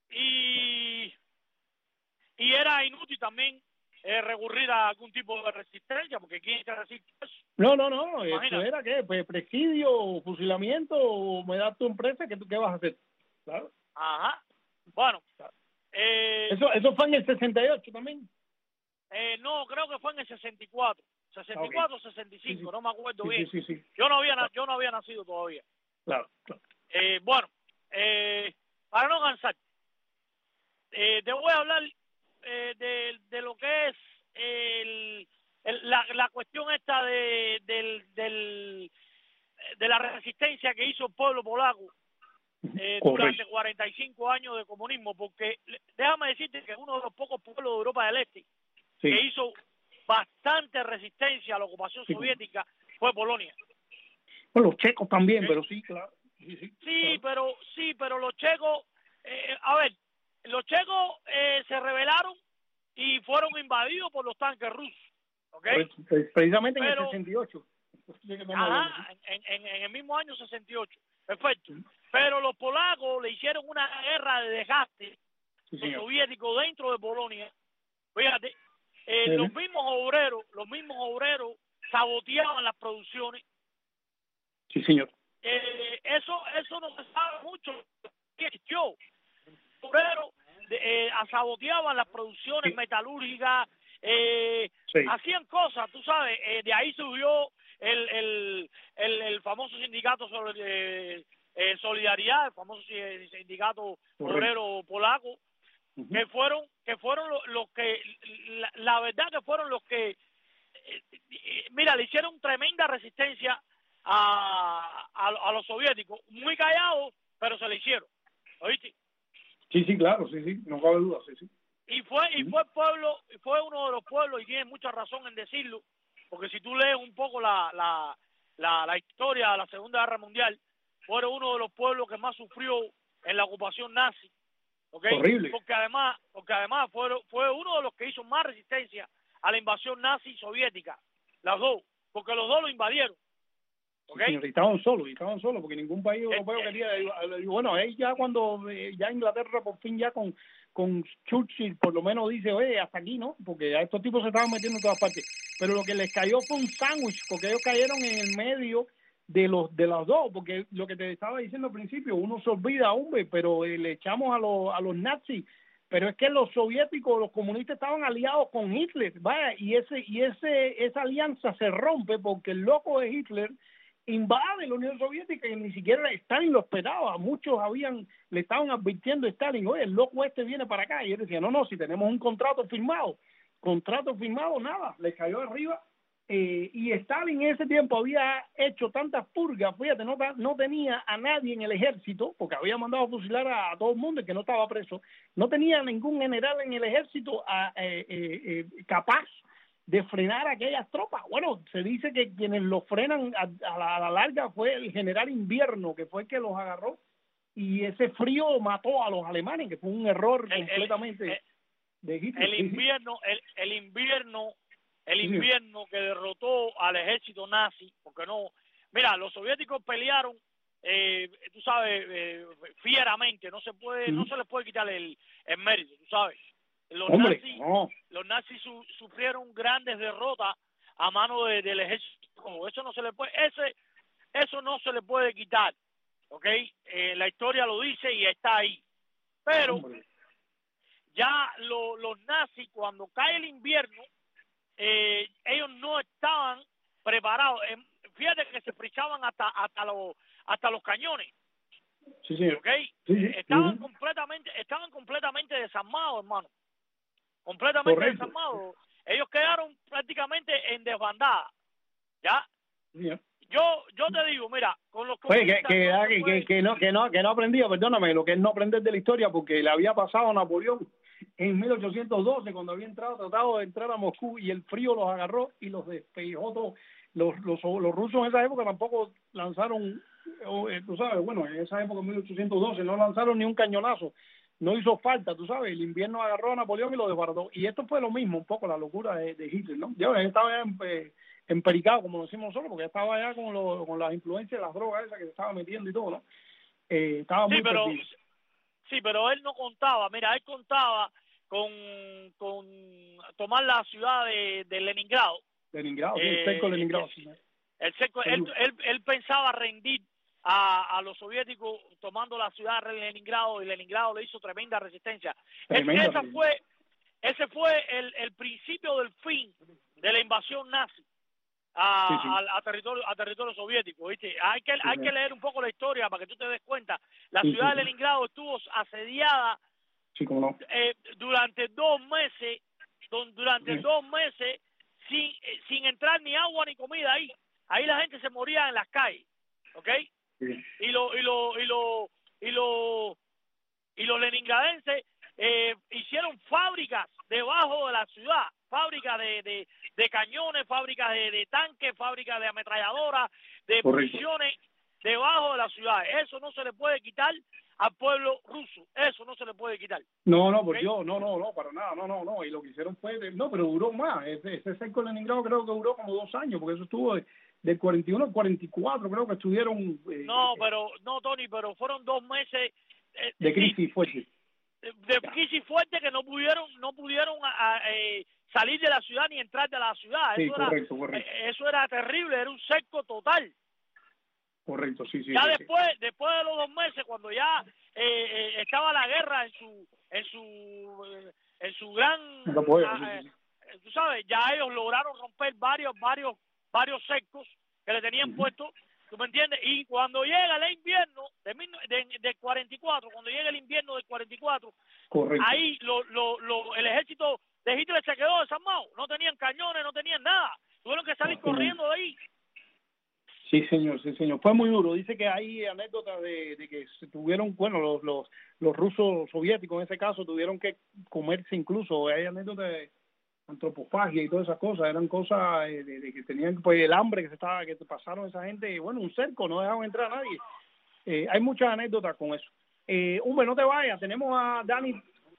Y, y era inútil también eh, recurrir a algún tipo de resistencia, porque ¿quién se resiste eso? No, no, no, eso era ¿qué? Pues presidio, fusilamiento, o me das tu empresa, ¿qué, ¿qué vas a hacer? Claro. Ajá. Bueno. Claro. Eh, eso, eso fue en el sesenta y ocho también. Eh, no, creo que fue en el sesenta y cuatro. sesenta y cuatro o okay. sesenta y cinco, sí, sí. No me acuerdo sí, bien. Sí, sí, sí. Yo no había claro. yo no había nacido todavía. Claro, claro. Eh, bueno, eh, para no cansar, eh, te voy a hablar eh, de, de lo que es el, el, la, la cuestión esta de, del, del, de la resistencia que hizo el pueblo polaco eh, durante cuarenta y cinco años de comunismo, porque déjame decirte que uno de los pocos pueblos de Europa del Este sí. que hizo bastante resistencia a la ocupación sí. soviética fue Polonia. Bueno, los checos también, ¿sí? Pero sí, claro. Sí, sí, sí claro. pero sí, pero los checos, eh, a ver, los checos eh, se rebelaron y fueron invadidos por los tanques rusos, ¿ok? Pues, precisamente pero, en el sesenta y ocho. Ajá, en, en, en el mismo año sesenta y ocho, perfecto. Sí. Pero los polacos le hicieron una guerra de desgaste sí, soviético dentro de Polonia. Fíjate, eh, sí. los mismos obreros, los mismos obreros saboteaban las producciones. Sí, señor. Eh, eso, eso no se sabe mucho. Yo, obreros eh, saboteaban las producciones sí. metalúrgicas, eh, sí. hacían cosas, tú sabes. Eh, de ahí surgió el, el, el, el famoso sindicato sobre eh, eh, Solidaridad, el famoso sindicato obrero polaco, uh-huh. que fueron que fueron los, los que la, la verdad que fueron los que eh, eh, mira, le hicieron tremenda resistencia a, a, a los soviéticos, muy callados, pero se le hicieron, ¿oíste? Sí, sí, claro, sí, sí, no cabe duda, sí, sí. Y fue y fue el pueblo, fue uno de los pueblos, y tiene mucha razón en decirlo, porque si tú lees un poco la la, la, la historia de la Segunda Guerra Mundial, fue uno de los pueblos que más sufrió en la ocupación nazi, ¿okay? Horrible. Porque además, porque además fue, fue uno de los que hizo más resistencia a la invasión nazi soviética, las dos, porque los dos lo invadieron. ¿Okay? Sí, señor, y estaban solos, y estaban solos, porque ningún país europeo eh, quería, y bueno, ahí ya cuando, ya Inglaterra por fin ya con, con Churchill, por lo menos dice, oye, hasta aquí, ¿no? Porque a estos tipos se estaban metiendo en todas partes. Pero lo que les cayó fue un sándwich, porque ellos cayeron en el medio de los de los dos, porque lo que te estaba diciendo al principio, uno se olvida, hombre, pero eh, le echamos a los a los nazis, pero es que los soviéticos, los comunistas estaban aliados con Hitler, vaya, y ese y ese esa alianza se rompe porque el loco de Hitler invade la Unión Soviética y ni siquiera Stalin lo esperaba. Muchos habían le estaban advirtiendo a Stalin, oye, el loco este viene para acá, y él decía, no, no, si tenemos un contrato firmado, contrato firmado, nada, le cayó arriba. Eh, y Stalin en ese tiempo había hecho tantas purgas, fíjate, no, no tenía a nadie en el ejército, porque había mandado a fusilar a, a todo el mundo, el que no estaba preso, no tenía ningún general en el ejército a, eh, eh, eh, capaz de frenar a aquellas tropas. Bueno, se dice que quienes los frenan a, a, la, a la larga fue el general Invierno, que fue el que los agarró, y ese frío mató a los alemanes, que fue un error el, completamente el, el, de Hitler. El invierno, el, el invierno El invierno que derrotó al ejército nazi, porque no, mira, los soviéticos pelearon, eh, tú sabes, eh, fieramente, no se puede, no se les puede quitar el, el mérito, tú sabes. Los Hombre, nazis, no. los nazis su, sufrieron grandes derrotas a mano de, del ejército. Eso no se le puede, ese, eso no se le puede quitar, ¿ok? Eh, la historia lo dice y está ahí. Pero Hombre. ya lo, los nazis, cuando cae el invierno, Eh, ellos no estaban preparados. Eh, fíjate que se frisaban hasta hasta los hasta los cañones. Sí, sí. ¿Okay? Sí, sí. Estaban Sí. completamente estaban completamente desarmados, hermano. Completamente Correcto. desarmados. Ellos quedaron prácticamente en desbandada. ¿Ya? Sí. Yo yo te digo, mira, con los Oye, que, que, no que, puede... que, que no que no que no aprendía, perdóname, lo que es no aprender de la historia, porque le había pasado a Napoleón en mil ochocientos doce, cuando había entrado, tratado de entrar a Moscú, y el frío los agarró y los despejó todos. Los, los, los rusos en esa época tampoco lanzaron, eh, tú sabes, bueno, en esa época, en mil ochocientos doce, no lanzaron ni un cañonazo. No hizo falta, tú sabes, el invierno agarró a Napoleón y lo desbarató. Y esto fue lo mismo, un poco la locura de, de Hitler, ¿no? Yo estaba ya en, eh, empericado, como lo decimos nosotros, porque estaba ya con, lo, con las influencias de las drogas esas que se estaba metiendo y todo, ¿no? Eh, estaba sí, muy pero perdido. Sí, pero él no contaba, mira, él contaba con, con tomar la ciudad de, de Leningrado. Leningrado, sí, eh, el cerco de Leningrado. Sí. El cerco, él, él, él pensaba rendir a, a los soviéticos tomando la ciudad de Leningrado, y Leningrado le hizo tremenda resistencia. Tremenda Esa fue, ese fue el, el principio del fin de la invasión nazi a, sí, sí. a, a territorio a territorio soviético, ¿viste? Hay que sí, hay sí. que leer un poco la historia para que tú te des cuenta. La sí, ciudad sí, de Leningrado estuvo asediada sí, cómo no. eh, durante dos meses, don, durante sí. dos meses sin eh, sin entrar ni agua ni comida ahí. Ahí la gente se moría en las calles, ¿ok? Sí. Y lo y lo y lo y lo y los leningradenses eh, hicieron fábricas debajo de la ciudad, fábricas de, de, de cañones, fábricas de, de tanques, fábricas de ametralladoras, de municiones debajo de la ciudad. Eso no se le puede quitar al pueblo ruso, eso no se le puede quitar. No, no, por ¿Okay? Dios, no, no, no, para nada, no, no, no, y lo que hicieron fue, de, no, pero duró más, ese, ese cerco de Leningrado creo que duró como dos años, porque eso estuvo de, del cuarenta y uno al cuarenta y cuatro, creo que estuvieron... Eh, no, pero, no, Tony, pero fueron dos meses... Eh, de crisis sí, fuerte. De, de crisis fuerte que no pudieron, no pudieron a, a, eh, salir de la ciudad ni entrar de la ciudad. Sí, eso correcto, era, correcto. Eh, eso era terrible, era un cerco total. Correcto, sí, sí. Ya sí, después, sí. después de los dos meses, cuando ya eh, eh, estaba la guerra en su, en su, en su gran, No puedo, ah, sí, sí, eh, tú sabes, ya ellos lograron romper varios, varios, varios cercos que le tenían uh-huh. puestos, ¿tú me entiendes? Y cuando llega el invierno de, de, de cuarenta y cuatro, cuando llega el invierno del cuarenta y cuatro, correcto. Ahí lo, lo, lo, el ejército de Hitler se quedó desarmado, no tenían cañones, no tenían nada, tuvieron que salir okay. corriendo de ahí. Sí, señor, sí, señor. Fue muy duro. Dice que hay anécdotas de, de que se tuvieron, bueno, los, los los rusos soviéticos en ese caso tuvieron que comerse incluso. Hay anécdotas de antropofagia y todas esas cosas. Eran cosas de, de, de que tenían, pues, el hambre que se estaba, que pasaron esa gente. Bueno, un cerco, no dejaban entrar a nadie. Eh, hay muchas anécdotas con eso. Eh, Humbe, no te vayas. Tenemos a Dani.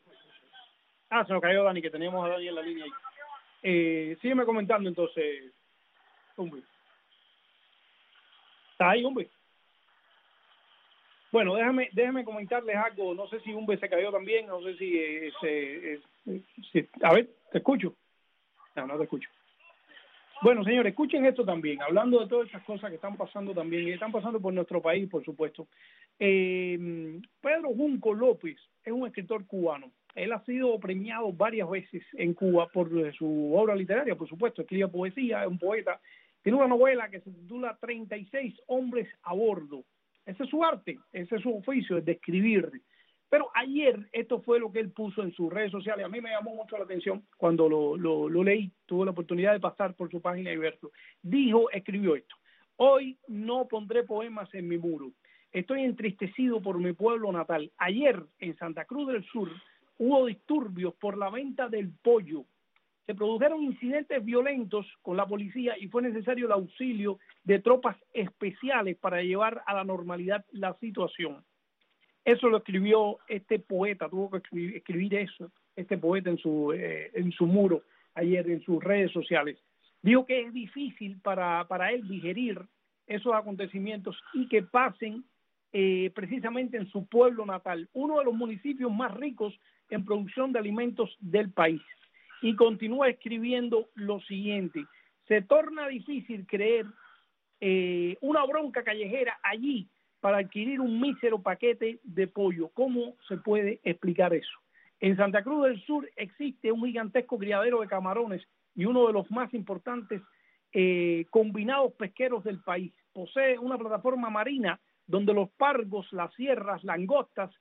Ah, se nos cayó Dani, que teníamos a Dani en la línea ahí. Eh, sígueme comentando entonces, Humbe. ¿Está ahí, hombre? Bueno, déjame, déjame comentarles algo. No sé si Umbe se cayó también, no sé si, eh, se, eh, si... A ver, ¿te escucho? No, no te escucho. Bueno, señores, escuchen esto también, hablando de todas estas cosas que están pasando también, y están pasando por nuestro país, por supuesto. Eh, Pedro Junco López es un escritor cubano. Él ha sido premiado varias veces en Cuba por su obra literaria, por supuesto. Escribe poesía, es un poeta. Tiene una novela que se titula treinta y seis hombres a bordo. Ese es su arte, ese es su oficio, es de escribir. Pero ayer esto fue lo que él puso en sus redes sociales. A mí me llamó mucho la atención cuando lo, lo, lo leí, tuve la oportunidad de pasar por su página y verlo. Dijo, escribió esto: hoy no pondré poemas en mi muro. Estoy entristecido por mi pueblo natal. Ayer en Santa Cruz del Sur hubo disturbios por la venta del pollo. Se produjeron incidentes violentos con la policía y fue necesario el auxilio de tropas especiales para llevar a la normalidad la situación. Eso lo escribió este poeta, tuvo que escribir, escribir eso, este poeta en su, eh, en su muro ayer en sus redes sociales. Dijo que es difícil para, para él digerir esos acontecimientos y que pasen eh, precisamente en su pueblo natal, uno de los municipios más ricos en producción de alimentos del país. Y continúa escribiendo lo siguiente: se torna difícil creer eh, una bronca callejera allí para adquirir un mísero paquete de pollo. ¿Cómo se puede explicar eso? En Santa Cruz del Sur existe un gigantesco criadero de camarones y uno de los más importantes eh, combinados pesqueros del país. Posee una plataforma marina donde los pargos, las sierras, langostas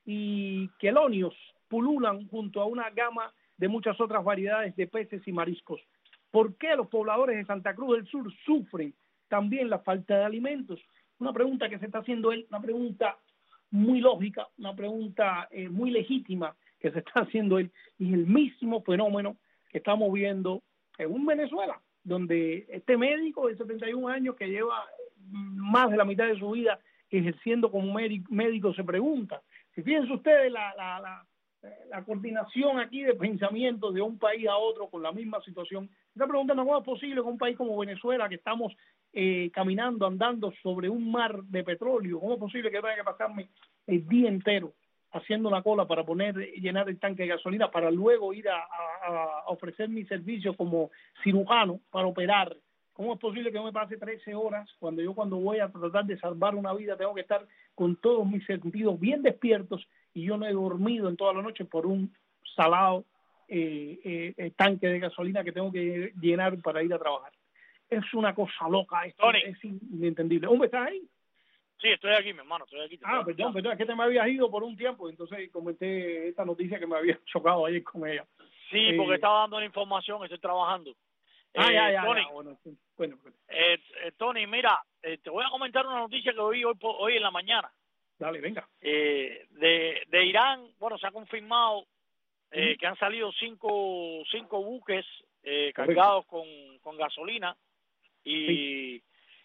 y quelonios pululan junto a una gama de muchas otras variedades de peces y mariscos. ¿Por qué los pobladores de Santa Cruz del Sur sufren también la falta de alimentos? Una pregunta que se está haciendo él, una pregunta muy lógica, una pregunta eh, muy legítima que se está haciendo él, y el mismo fenómeno que estamos viendo en Venezuela, donde este médico de setenta y un años que lleva más de la mitad de su vida ejerciendo como médico se pregunta. Si fíjense ustedes la, la, la la coordinación aquí de pensamientos de un país a otro con la misma situación. Esta pregunta no es posible que un país como Venezuela, que estamos eh, caminando, andando sobre un mar de petróleo, ¿cómo es posible que tenga que pasarme el día entero haciendo una cola para poner, llenar el tanque de gasolina, para luego ir a, a, a ofrecer mi servicio como cirujano para operar? ¿Cómo es posible que yo me pase trece horas cuando yo cuando voy a tratar de salvar una vida tengo que estar con todos mis sentidos bien despiertos y yo no he dormido en toda la noche por un salado eh, eh, eh, tanque de gasolina que tengo que llenar para ir a trabajar? Es una cosa loca, esto Tony, es inentendible. ¿Hombre, estás ahí? Sí, estoy aquí, mi hermano, estoy aquí. Ah, perdón, perdón, es que te me habías ido por un tiempo, entonces comenté esta noticia que me había chocado ayer con ella. Sí, eh, porque estaba dando la información, estoy trabajando. Ah, eh, ya, ya, Tony, ya, bueno, bueno, bueno. Eh, eh, Tony, mira, eh, te voy a comentar una noticia que oí hoy, hoy en la mañana. Dale, venga. Eh, de, de Irán, bueno, se ha confirmado eh, ¿Mm? que han salido cinco, cinco buques eh, cargados con, con gasolina y, sí.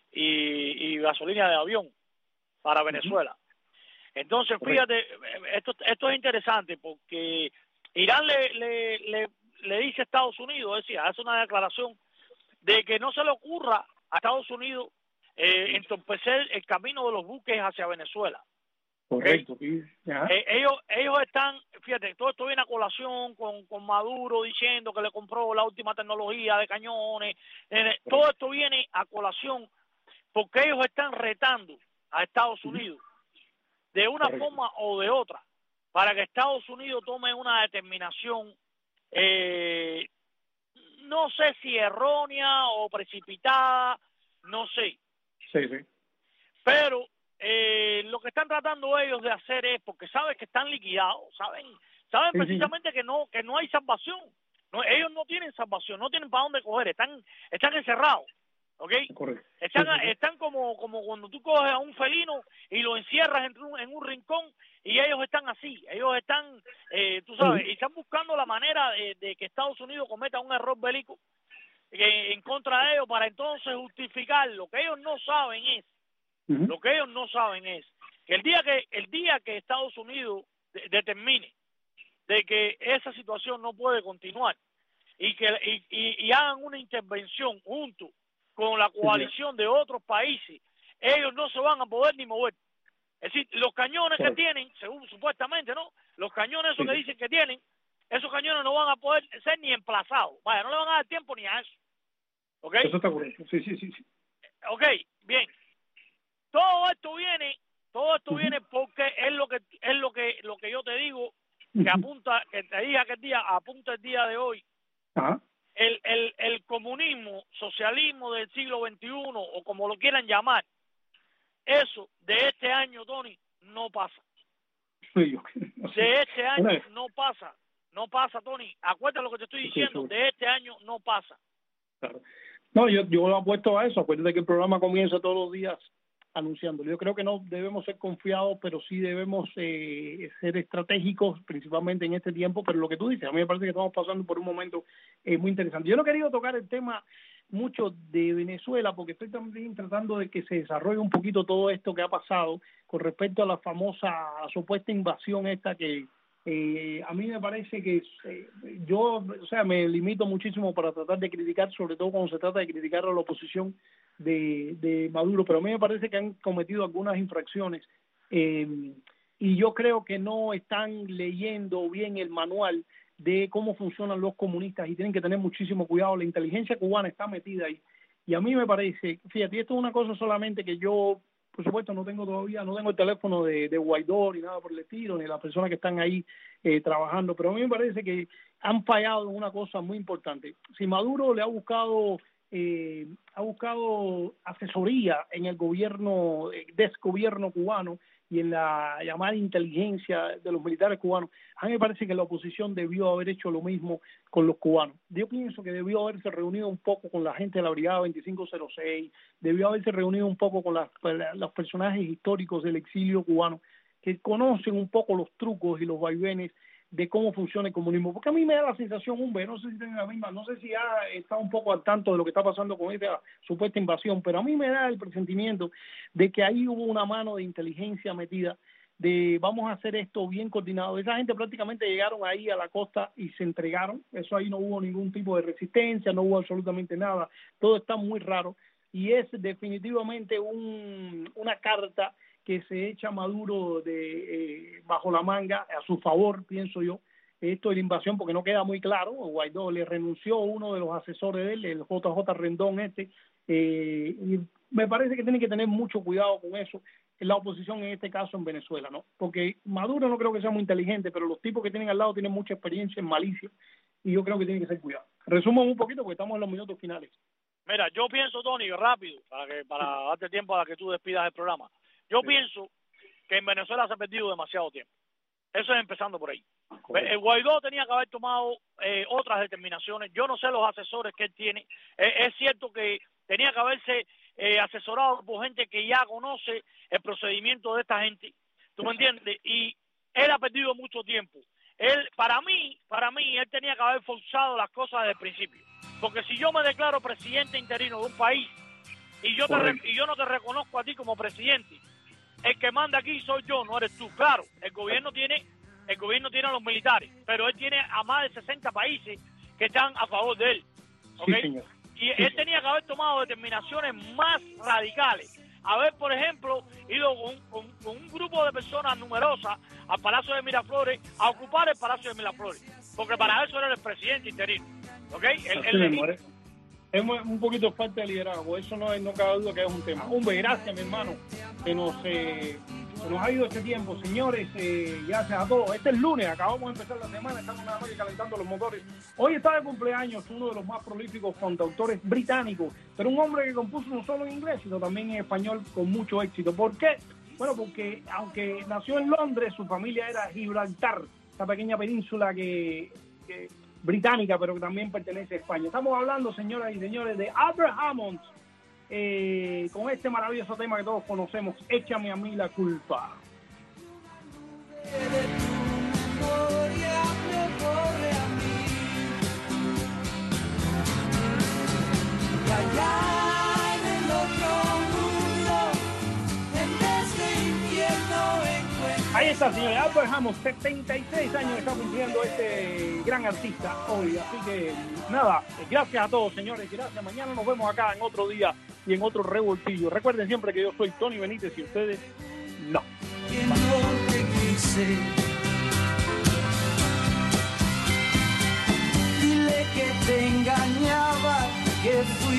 y, y gasolina de avión para Venezuela. Uh-huh. Entonces, fíjate, esto, esto es interesante porque Irán le, le, le, le dice a Estados Unidos, es decir, hace una declaración de que no se le ocurra a Estados Unidos eh, entorpecer el camino de los buques hacia Venezuela. Correcto. ¿Okay? Eh, ellos ellos están, fíjate, todo esto viene a colación con, con Maduro diciendo que le compró la última tecnología de cañones. Eh, todo esto viene a colación porque ellos están retando a Estados Unidos de una Correcto. forma o de otra para que Estados Unidos tome una determinación, eh, no sé si errónea o precipitada, no sé. Sí, sí. Pero eh, lo que están tratando ellos de hacer es, porque saben que están liquidados, saben saben sí, precisamente sí. que no que no hay salvación. No, ellos no tienen salvación, no tienen para dónde coger, están están encerrados. ¿Ok? Correcto. Están, sí, sí. están como como cuando tú coges a un felino y lo encierras en un, en un rincón y ellos están así, ellos están, eh, tú sabes, sí. y están buscando la manera de, de que Estados Unidos cometa un error bélico eh, en contra de ellos para entonces justificar. Lo que ellos no saben es, uh-huh. lo que ellos no saben es que el día que el día que Estados Unidos de, determine de que esa situación no puede continuar y que y, y, y hagan una intervención junto con la coalición de otros países, ellos no se van a poder ni mover. Es decir, los cañones sí. que tienen, según supuestamente, ¿no? Los cañones esos Sí. que dicen que tienen, esos cañones no van a poder ser ni emplazados. Vaya, no le van a dar tiempo ni a eso. ¿Ok? Eso está correcto. Sí, sí, sí. sí. Ok, bien. Todo esto viene, todo esto Uh-huh. viene porque es lo que es lo que lo que yo te digo, que apunta, que te dije aquel día, apunta el día de hoy. Ajá. El, el, el comunismo, socialismo del siglo veintiuno, o como lo quieran llamar, eso de este año, Tony, no pasa. Sí, yo- no sé. De este año Una- no pasa. No pasa, Tony. Acuérdate lo que te estoy Sí, diciendo. sí. De este año no pasa. Claro. No, yo, yo lo apuesto a eso. Acuérdate que el programa comienza todos los días anunciándolo. Yo creo que no debemos ser confiados, pero sí debemos eh, ser estratégicos, principalmente en este tiempo. Pero lo que tú dices, a mí me parece que estamos pasando por un momento eh, muy interesante. Yo no he querido tocar el tema mucho de Venezuela porque estoy también tratando de que se desarrolle un poquito todo esto que ha pasado con respecto a la famosa supuesta invasión esta que eh, a mí me parece que eh, yo, o sea, me limito muchísimo para tratar de criticar, sobre todo cuando se trata de criticar a la oposición de, de Maduro, pero a mí me parece que han cometido algunas infracciones eh, y yo creo que no están leyendo bien el manual de cómo funcionan los comunistas y tienen que tener muchísimo cuidado. La inteligencia cubana está metida ahí y a mí me parece, fíjate, esto es una cosa solamente que yo, por supuesto, no tengo todavía, no tengo el teléfono de, de Guaidó ni nada por el estilo, ni las personas que están ahí eh, trabajando, pero a mí me parece que han fallado en una cosa muy importante. Si Maduro le ha buscado eh, ha buscado asesoría en el gobierno, eh, desgobierno cubano y en la llamada inteligencia de los militares cubanos, a mí me parece que la oposición debió haber hecho lo mismo con los cubanos. Yo pienso que debió haberse reunido un poco con la gente de la Brigada veinticinco cero seis, debió haberse reunido un poco con las, los personajes históricos del exilio cubano, que conocen un poco los trucos y los vaivenes de cómo funciona el comunismo, porque a mí me da la sensación, hombre, no sé si tienen la misma, no sé si ya está un poco al tanto de lo que está pasando con esta supuesta invasión, pero a mí me da el presentimiento de que ahí hubo una mano de inteligencia metida, de vamos a hacer esto bien coordinado. Esa gente prácticamente llegaron ahí a la costa y se entregaron, eso ahí no hubo ningún tipo de resistencia, no hubo absolutamente nada, todo está muy raro, y es definitivamente un, una carta que se echa Maduro de eh, bajo la manga a su favor, pienso yo, esto de la invasión, porque no queda muy claro. Guaidó le renunció uno de los asesores de él, el J J Rendón este, eh, y me parece que tiene que tener mucho cuidado con eso, la oposición en este caso en Venezuela, ¿no? Porque Maduro no creo que sea muy inteligente, pero los tipos que tienen al lado tienen mucha experiencia en malicia, y yo creo que tienen que ser cuidado. Resumo un poquito porque estamos en los minutos finales. Mira, yo pienso, Tony, rápido, para que para darte tiempo a que tú despidas el programa. Yo Sí. pienso que en Venezuela se ha perdido demasiado tiempo. Eso es empezando por ahí. Correcto. El Guaidó tenía que haber tomado eh, otras determinaciones. Yo no sé los asesores que él tiene. Eh, es cierto que tenía que haberse eh, asesorado por gente que ya conoce el procedimiento de esta gente. ¿Tú me entiendes? Y él ha perdido mucho tiempo. Él, para mí, para mí, él tenía que haber forzado las cosas desde el principio. Porque si yo me declaro presidente interino de un país y yo, te re- y yo no te reconozco a ti como presidente, el que manda aquí soy yo, no eres tú. Claro, el gobierno tiene el gobierno tiene a los militares, pero él tiene a más de sesenta países que están a favor de él. ¿Ok? Sí, señor. Y él tenía que haber tomado determinaciones más radicales. Haber, por ejemplo, ido con, con, con un grupo de personas numerosas al Palacio de Miraflores a ocupar el Palacio de Miraflores. Porque para eso era el presidente interino. ¿Ok? El, Así el mismo, ¿eh? Es muy- un poquito falta de liderazgo, eso no, es- no cabe duda que es un tema. Hombre, gracias, mi hermano, que nos, eh, se nos ha ido este tiempo. Señores, eh, gracias a todos. Este es lunes, acabamos de empezar la semana, estamos nada más que calentando los motores. Hoy está de cumpleaños uno de los más prolíficos cantautores británicos, pero un hombre que compuso no solo en inglés, sino también en español con mucho éxito. ¿Por qué? Bueno, porque aunque nació en Londres, su familia era Gibraltar, esa pequeña península que... que británica, pero que también pertenece a España. Estamos hablando, señoras y señores, de Albert Hammond, eh, con este maravilloso tema que todos conocemos, Échame a mí la culpa. Ahí está, señores, Albert Hammond, setenta y seis años está cumpliendo este gran artista hoy, así que nada, gracias a todos, señores, gracias. Mañana nos vemos acá en otro día y en otro revoltillo. Recuerden siempre que yo soy Tony Benítez y ustedes no. que no te quise.